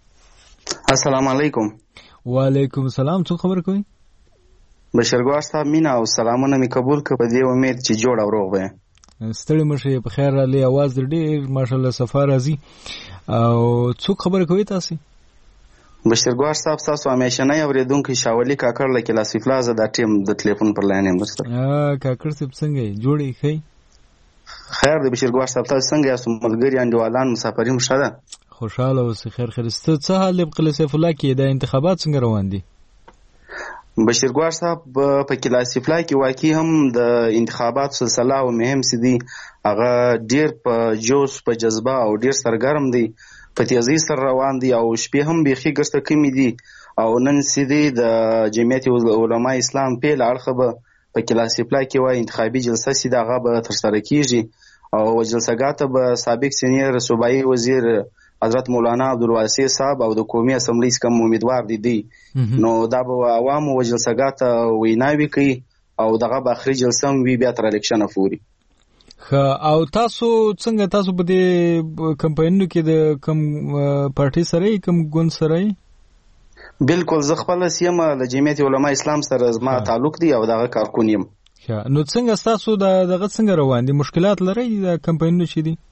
السلام علیکم. وعلیکم السلام. څه خبر کوي؟ بشرګوار صاحب مینا او سلامونه می قبول ک په دې امید چې جوړ او روغ وي. ستړي مشي په خیر را لې आवाज ډېر ماشاءالله سفر راځي او څوک خبر کوي تاسو؟ بشرګوار صاحب تاسو همیشه نه اوریدونکو شاولي کاکړ لکه لاسی فلازه د ټیم د ټلیفون پر لاین نمبر سره. ا کاکړ صاحب څنګه جوړی خی؟ خیر د بشرګوار صاحب تاسو څنګه یاست؟ ملګری انډوالان مسافرین مشاده خوشاله اوسئ خیر خیرسته. څه حال په قلعه سیف الله کې د انتخابات څنګه روان دي؟ بشرګوار صاحب په کلاسي فلا کې واقعي هم د انتخابات سلسله او مهم سدي هغه ډیر په جوش په جذبه او ډیر سرګرم دي په تیزی سره روان دي او شپې هم بيخي ګرځته کمی دي او نن سدي د جمعیت علماء اسلام په اړه به په کلاسي فلا کې وای انتخابي جلسه سیده هغه به تر سره کیږي او جلسګاته به سابق سینیر صوبایي وزیر حضرت مولانا عبدالواسع صاحب او د قومي اسمبلی څخه امیدوار دي دي نو دا به عوام او جلسګاته ویناوي کوي او دغه به اخري جلسه وی بیا تر الیکشن پورې. خا او تاسو څنګه تاسو په دې کمپاینونو کې د کم پارټي سره کم ګوند سره؟ بالکل زه خپل سیمه له جمعیت علماء اسلام سره زما تعلق دی او دغه کارکون یم. نو څنګه تاسو دغه څنګه روان دي؟ مشکلات لري د کمپاینونو چې دي؟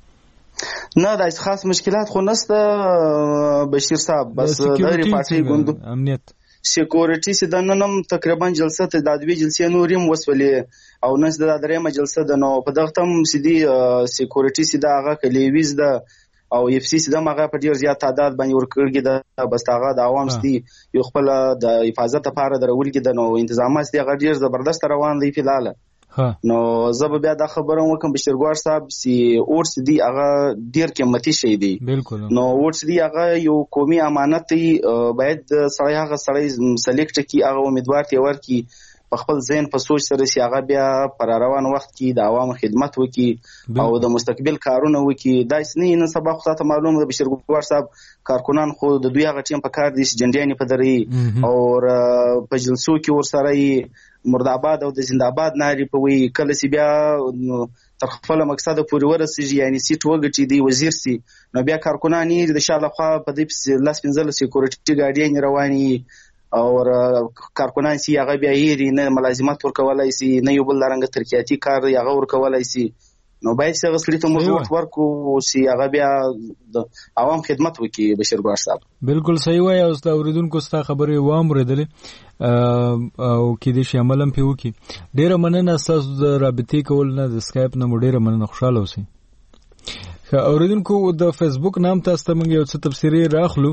نه دا خاص مشکلات خو نسته بشیر صاحب بس دایره پارټي ګوند امنیت سکیورټي سیده ننم تقریبا جلسه ته د دوی جلسې نوریم وسولې او نس د درېمه جلسه د نو په دغه تم سیدي سکیورټي سیده هغه کلیویز د او اف سی سیده ماغه په ډیر زیات تعداد باندې ورکړګي د بس هغه د عوام سدي یو خپل د حفاظت لپاره درولګي د نو تنظیمات دي هغه ډیر زبردست روان دي فلال نو زه به بیا دا خبره وکم بشرګوار صاحب سی اورس دی هغه ډیر قیمتي شی دی بالکل نو اورس دی هغه یو قومي امانت دی باید سړی هغه سړی سلیکټ کی هغه امیدوار تی ورکی په خپل ذهن په سوچ سره سی هغه بیا پر روان وخت کې د عوام خدمت وکي او د مستقبل کارونه وکي دا اسنی نن سبا خو ته معلومه ده بشرګوار صاحب کارکونان خو د دوی هغه ټیم په کار دي جنډیانی په دري او په جلسو کې ور سره مرداباد او د زنده‌آباد ناری په وی کله سی بیا تر خپل مقصد پورې ورسېږي یعنی سیټ وګټي دی وزیر سي نو بیا کارکونانی د شاله خو په دې لاس پنځل سکیورټي ګاډي رواني او کارکونان سي هغه بیا یې نه ملازمت ورکولای سي نه یو بل رنګ ترکیاتی کار هغه ورکولای سي نو باید څنګه سړي ته موږ ورکو سي هغه بیا د عوام خدمت وکي بشرګوار صاحب. بالکل صحیح وایي او د اوریدونکو ستا خبرې وام ورېدلې او کې دې شامل هم پیو کی ډیره مننه تاسو د رابطې کول نه د سکایپ نه ډیره مننه خوشاله اوسئ. خا اوریدونکو د فیسبوک نام تاسو ته موږ یو څه تفسیری راخلو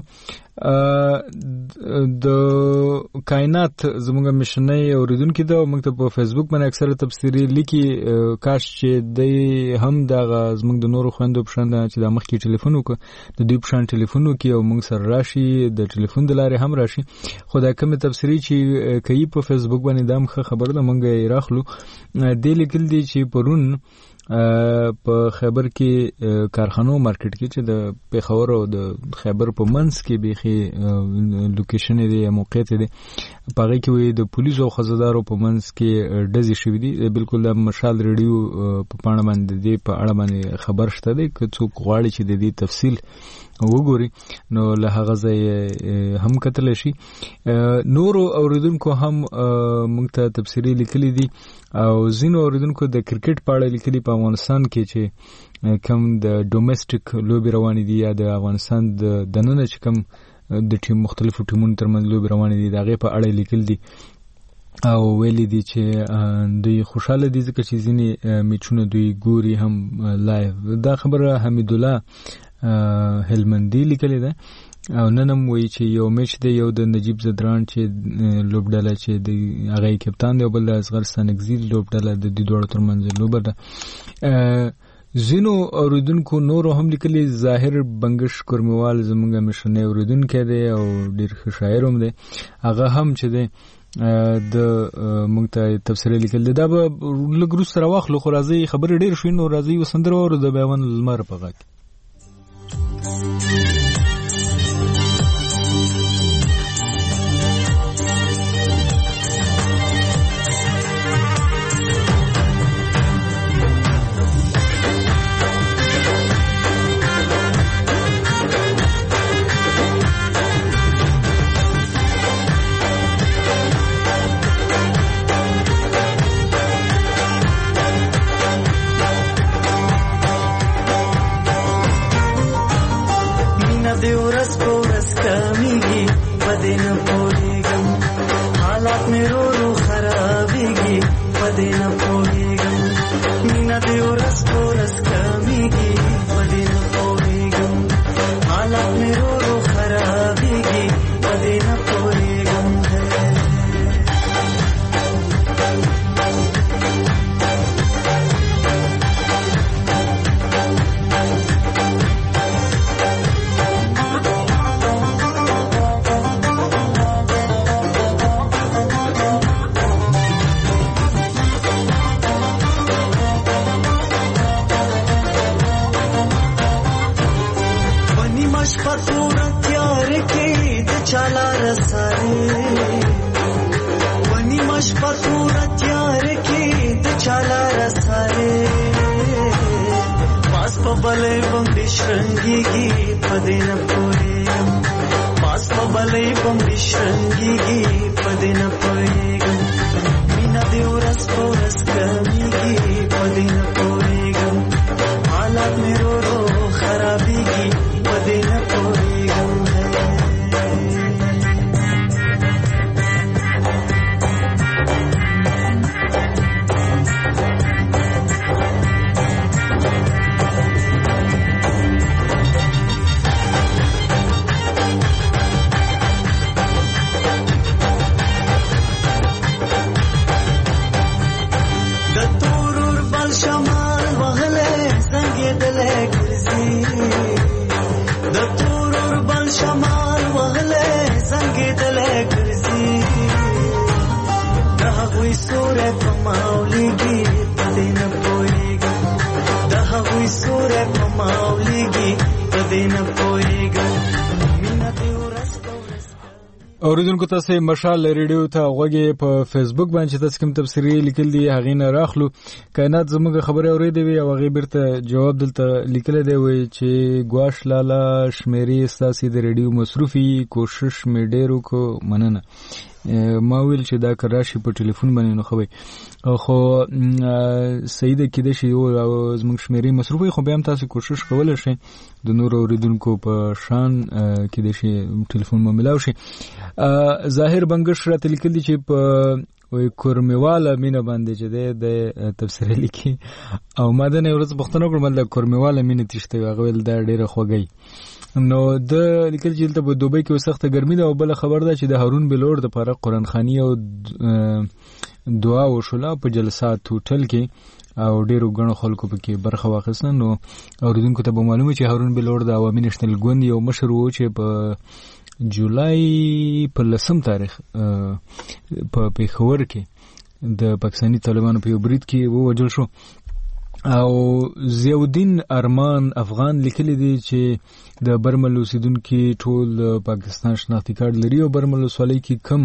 د کائنات زموږ مشنۍ اوریدونکو دا موږ ته په فیسبوک باندې اکثره تفسیری لیکي کاش چې د هم د زموږ د نورو خويندو په شان چې د مخ کې ټلیفون وکړي د دوی په شان ټلیفون وکړي او موږ سره راشي د ټلیفون د لارې هم راشي خو دا کوم تفسیری چې کوي په فیسبوک باندې دا مخه خبره ده موږ راخلو د لیکل دي چې پرون په خیبر کې کارخانو مارکیټ کې چې د پیښور او د خیبر په منځ کې بيخي لوکیشن دی موقع ته دی پاره کې وي د پولیسو خزادارو په منځ کې ډزې شوې دي بالکل د مشال ریډیو په پاڼه باندې دی په اړه باندې خبر شته دی که څوک غواړي چې د دې تفصیل وګوري نو له هغه ځای هم کتل شي. نور اوریدونکو هم موږ ته تفسیری لیکلي دي او زینو اوریدونکو د کرکټ په اړه لیکلي په افغانستان کې چې کوم د ډومېسټک لوبي روانې دي یا د افغانستان د دننه چې کوم د ټیم مختلفو ټیمونو ترمنځ لوبي روانې دي دغه په اړه لیکل دي او ویلي دي چې دوی خوشاله دي ځکه چې ځینې میچونه دوی ګوري هم لایو. دا خبره حمید الله هلمندی لیکلې ده او نن هم وایي چې یو میچ دی یو د نجیب زدران چې لوبډله چې د هغه کپتان دی او بل اصغر ستانکزي لوبډله د دې دوه ترمنځ لوبه ده. زینو اوریدونکو نور هم لیکلي ظاهر بنگش کورموال زمونږ مشنه اوریدونکو دی او ډیر ښه شاعر هم دی هغه هم چې دی د موږ ته تفسیر لیکل دا به لګرو سره واخلو خو راځي خبر ډیر شوی نو راځي وسندره ور د بیان لمر په غاټ بلې باندې شرنګيږي پدې نه پوهېږم پاس په بلې باندې شرنګيږي پدې نه پوهېږم مینا دې ورځ په ورځ کمیږي پدې نه پوهېږم حالات مې رو رو خرابېږي پدې نه پوهېږم شمال وغلې څنګه دلې ګرځي د تور بل شمال وغلې څنګه دلې ګرځي دا هغوی سورې په ماولېږي پدې نه پوهېږم دا هغوی سورې په ماولېږي پدې نه پوهېږم مینا دې ورځ اوریدونکو تاسو مشال ریډیو ته غوږی په فیسبوک باندې تاسو کوم تفسیری لیکل دي هغه نه راخلو کائنات زموږ خبره اوریدې وی او هغه بیرته جواب دلته لیکل دی وی چې ګواش لالا شمیري استاسي د ریډیو مصروفي کوشش مې ډیرو کو مننه ما ویل چې دا کراشي په ټلیفون باندې نو خوي خو سید کې د شی او زموږ شمیري مصروفي خو به هم تاسو کوشش کولای شئ د نور اوریدونکو په شان کې د شی ټلیفون مو ملاوي شي ظاهر بنگش را لیکل دي چې په وې کورمیواله مینه باندې چې د تفسیر لیکي او ماده نه ورځ پښتنو کوم د کورمیواله مینه تشته غوېل دا ډیره خوګي نو د لیکل چې په دوبۍ کې وسخته ګرمي ده او بل خبر ده چې د هارون بلور د پاره قرآن خانی او دعا وشوله په جلسات هوټل کې او ډیرو غنو خلکو پکې برخه واخیسته نو اوریدونکو ته به معلومه چې هارون بلور د عوامي نېشنل ګوند یو مشر و چې په جولای په لسم تاریخ په پیښور کې د پاکستاني طالبانو په برید کې ووجل شو او زیاودین ارمان افغان لیکلی دی چې د برمل اوسیدونکو ټول پاکستان شناختی کارت لري او برمل وسوالۍ کې کم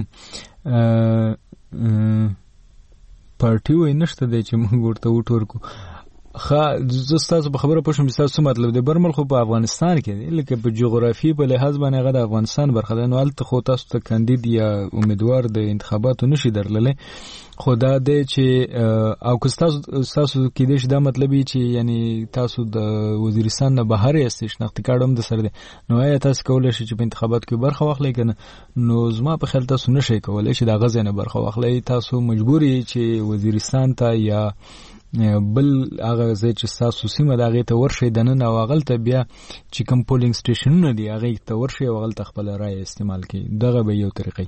پارټي وای نشته دی چې موږ ورته وټور کو خا زستاسو په خبره پوښتنه تاسو مطلب دی برمل خو په افغانستان کې دی لکه په جغرافي په لحاظ باندې غو د افغانستان برخه ده نو الته خو تاسو ته کاندید یا امیدوار د انتخاباتو نشي درلله خدا دې چې او که تاسو تاسو کې دې دا مطلب چې یعنی تاسو د وزیرستان نه بهر یاست شناختی کارت هم د سره ده نو آیا تاسو کولای شئ چې په انتخابات کې برخه واخلئ کنه نو زما په خیال تاسو نشئ کولای چې د غزې نه برخه واخلئ تاسو مجبوری چې وزیرستان ته یا بل هغه ځای چې تاسو سیمه د هغې ته ورشئ دننه او هغلته بیا چې کوم پولینګ سټیشنونه دي هغې ته ورشئ او هغلته خپله رایه استعمال کړئ دغه به یو طریقې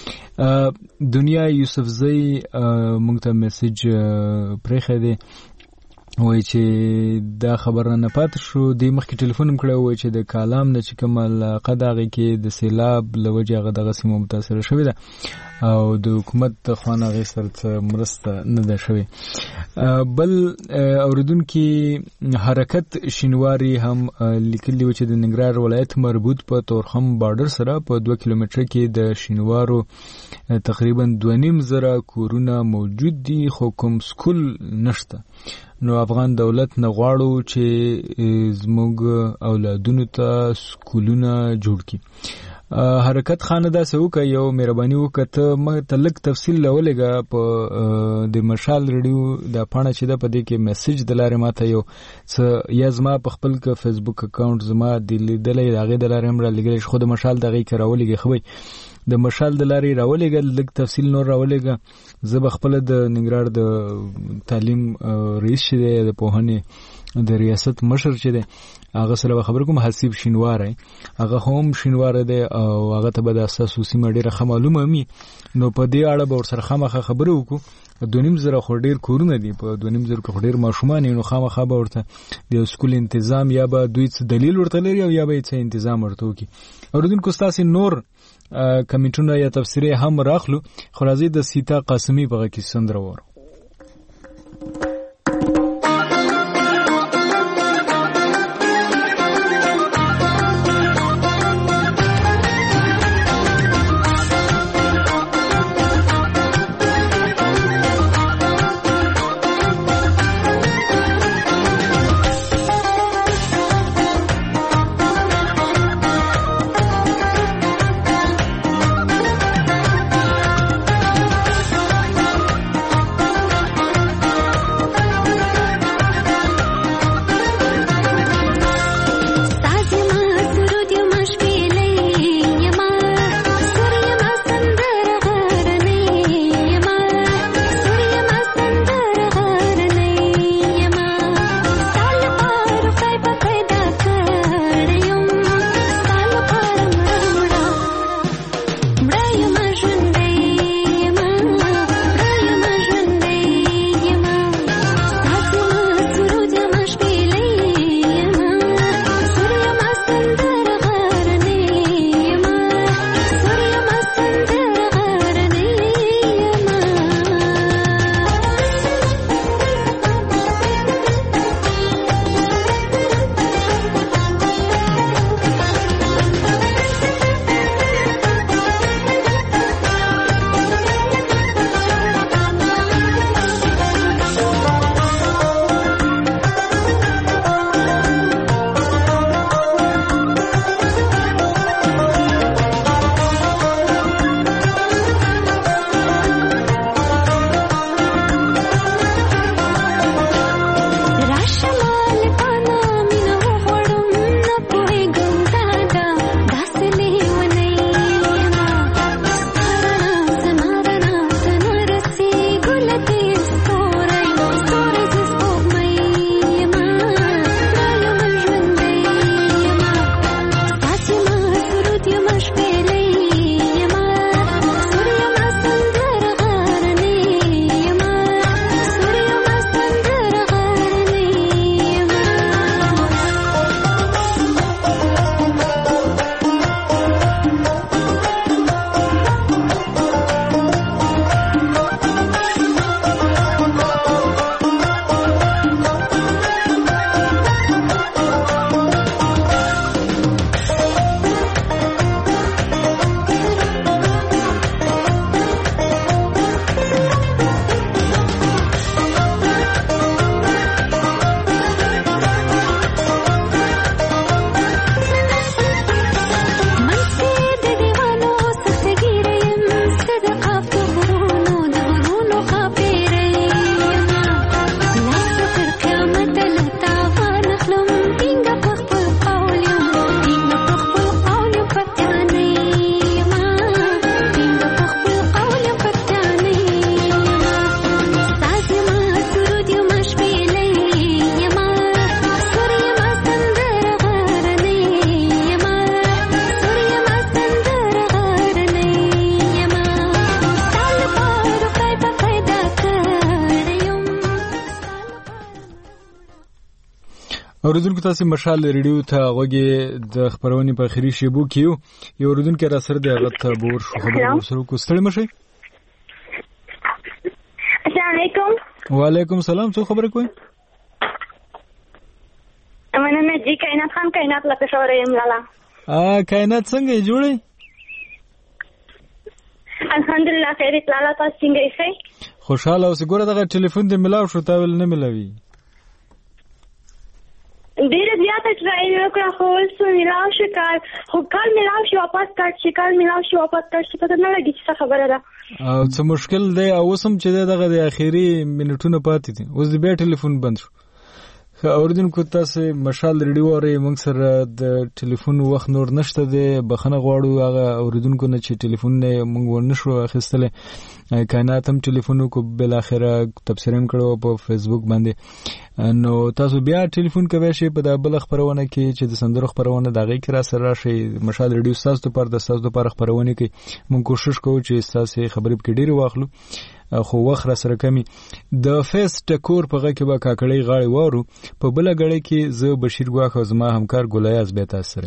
دنیا یوسفزۍ موږ ته میسج پرېښی دی وای چې دا خبره نه پات شو د مخکې ټلیفون هم کړی وای چې د کالام نه چې کوم علاقه د هغې کې د سیلاب له وجې هغه دغه سیمه متاثره شوې ده او د حکومت د خوا نه هغې سره څه مرسته نه ده شوې بل اوریدونکي حرکت شینواري هم لیکلي و چې د ننګرهار ولایت مربوط په تورخم بارډر سره په دوه کیلومتره کې د شینوارو تقریبا دوه نیم زره کورونه موجود دي خو کوم سکول نشته نو افغان دولت نه غواړو چې زموږ اولادونو ته سکولونه جوړ کړي حرکت خانه دا سه وکي یو مهرباني وکړه ما تلک تفصیل لولګه په د مشال ریډیو د پاڼه چې د پدې کې میسج دلاره ماته یو څه یا زما په خپل ک فیسبوک اکاونټ زما د لیدلې دغه دلاره هم را لګل شو د مشال دغه کراولګه خوي د مشال د لارې راولېګه لږ تفصیل نور راولېګه زه به خپل د ننګرهار د تعلیم رئیس شه د پوهنې د ریاست مشر شه ده هغه سره خبر کوم حسیب شینوار هغه هم شینوار ده او هغه ته به د اساسو سیمه ډیره معلومه مي نو په دې اړه به ورسره خامخه خبرو وکړو دونیم زره خو ډیر کورونه دي په دونیم زره خو ډیر ماشومان نو خامخه به ورته د سکول تنظیم یا به دوی څه دلیل ورته لري او یا به څه تنظیم ورته وکړي اوردونکو تاسو نور کمیټونه یا تفسیره هم راخلو خو راځي د سیتا قاسمی په کې سندره وره اوریدونکو تاسو مشال ریډیو ته غوږی د خبرونې په اخري شیبو کې یو یو اوریدونکو را سره د هغه ته بور شو خبرو سره کو ستړي مشي. السلام علیکم. وعلیکم السلام. څه خبره کوئ؟ مننه مې جی کائنات خان کائنات لا پېښور یم لاله. ا کائنات څنګه جوړې؟ الحمدلله خیریت لاله. تاسو څنګه یې؟ خوشاله اوسې. ګوره دغه ټلیفون دې ملاو شو تا ول نه ملاوي. ډیره زیاته ټرای وکړه خو څه ملاو شو کار خو کال ملاو شو واپس کار شي کال ملاو شو واپس کار شي پته نه لګی څه خبره ده. او څه مشکل دی او سم چې دغه د اخیری منټونو پاتې دي اوس دې بیا ټلیفون بند شو. اوردونکو تاسو مشال ریډیو اوري موږ سره د ټلیفون وخت نور نشته دی بخنه غواړو هغه اوردونکو نه چې ټلیفون نه موږ ونشو اخیستله. کائنات هم ټلیفونو کو بل اخره تبصره هم کړو په فیسبوک باندې. نو تاسو بیا ټلیفون کوئ شي په د بل خبرونه کې چې د سندرو خبرونه دغه کې را سره راشي مشال ریډیو تاسو پر د تاسو پر خبرونه کې موږ کوشش کوو چې تاسو خبرې کې ډیر واخلو خو وخت را سره کمی. د فیس ټکور په غږ کې به کاکړی غاړي وارو په بل غړي کې زه بشیر ګواخ او زما همکار ګولیاز به تاسو سره.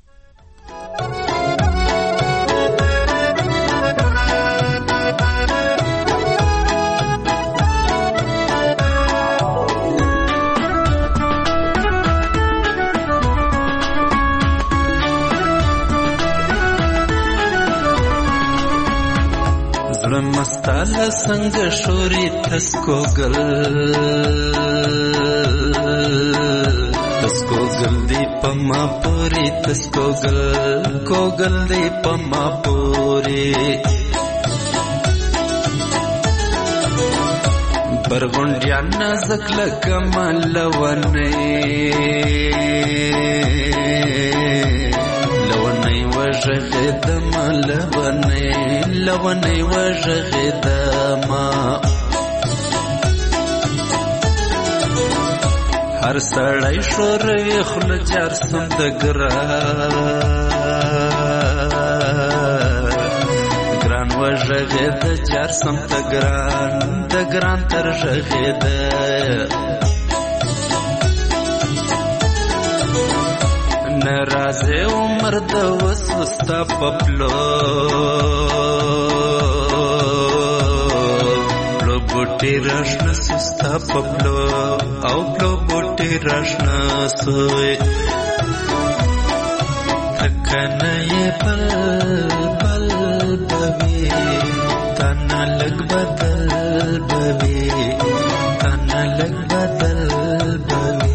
مستاله څنګه شوري تسکو گل تسکو گل دی پما پوری تسکو گل کو گل دی پما پوری برغونډیا نازک لکمل لونه وژغدما لونی لونی وژغدما هر سړی شوروي خله جار سم د ګران ګران وژغد جار سم د ګران د ګران تر ژغد نرازه عمر د وسوستا پپلو پلو بوټي راشنه سستا پپلو او پلو بوټي راشنه سوی تکنه یې بل بل بوي تنه لګ بدل بوي تنه لګ بدل بوي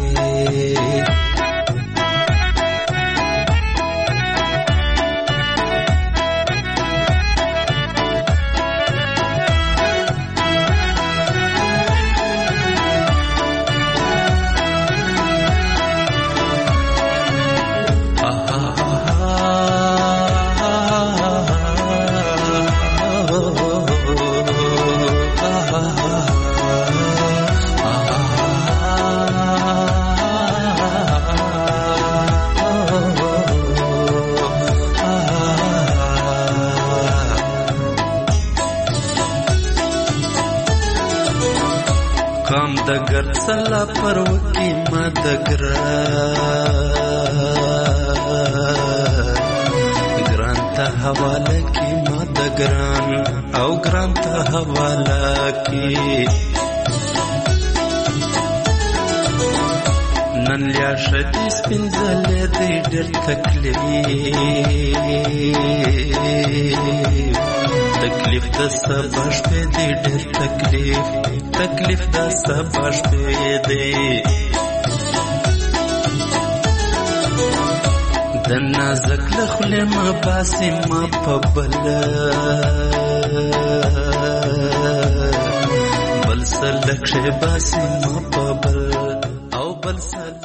دگر سلا پر وکی ما دگران گران تا حواله کی ما دگران او گران تا حواله کی نن لیا شدی سپینزله دی ډیر تکلیف تکلیف د سبا شپې دی ډېر تکلیف تکلیف د سبا شپې دی د نازک له خولې ما باسي ما په بل بل سلک شه باسي ما په بل او بل سلک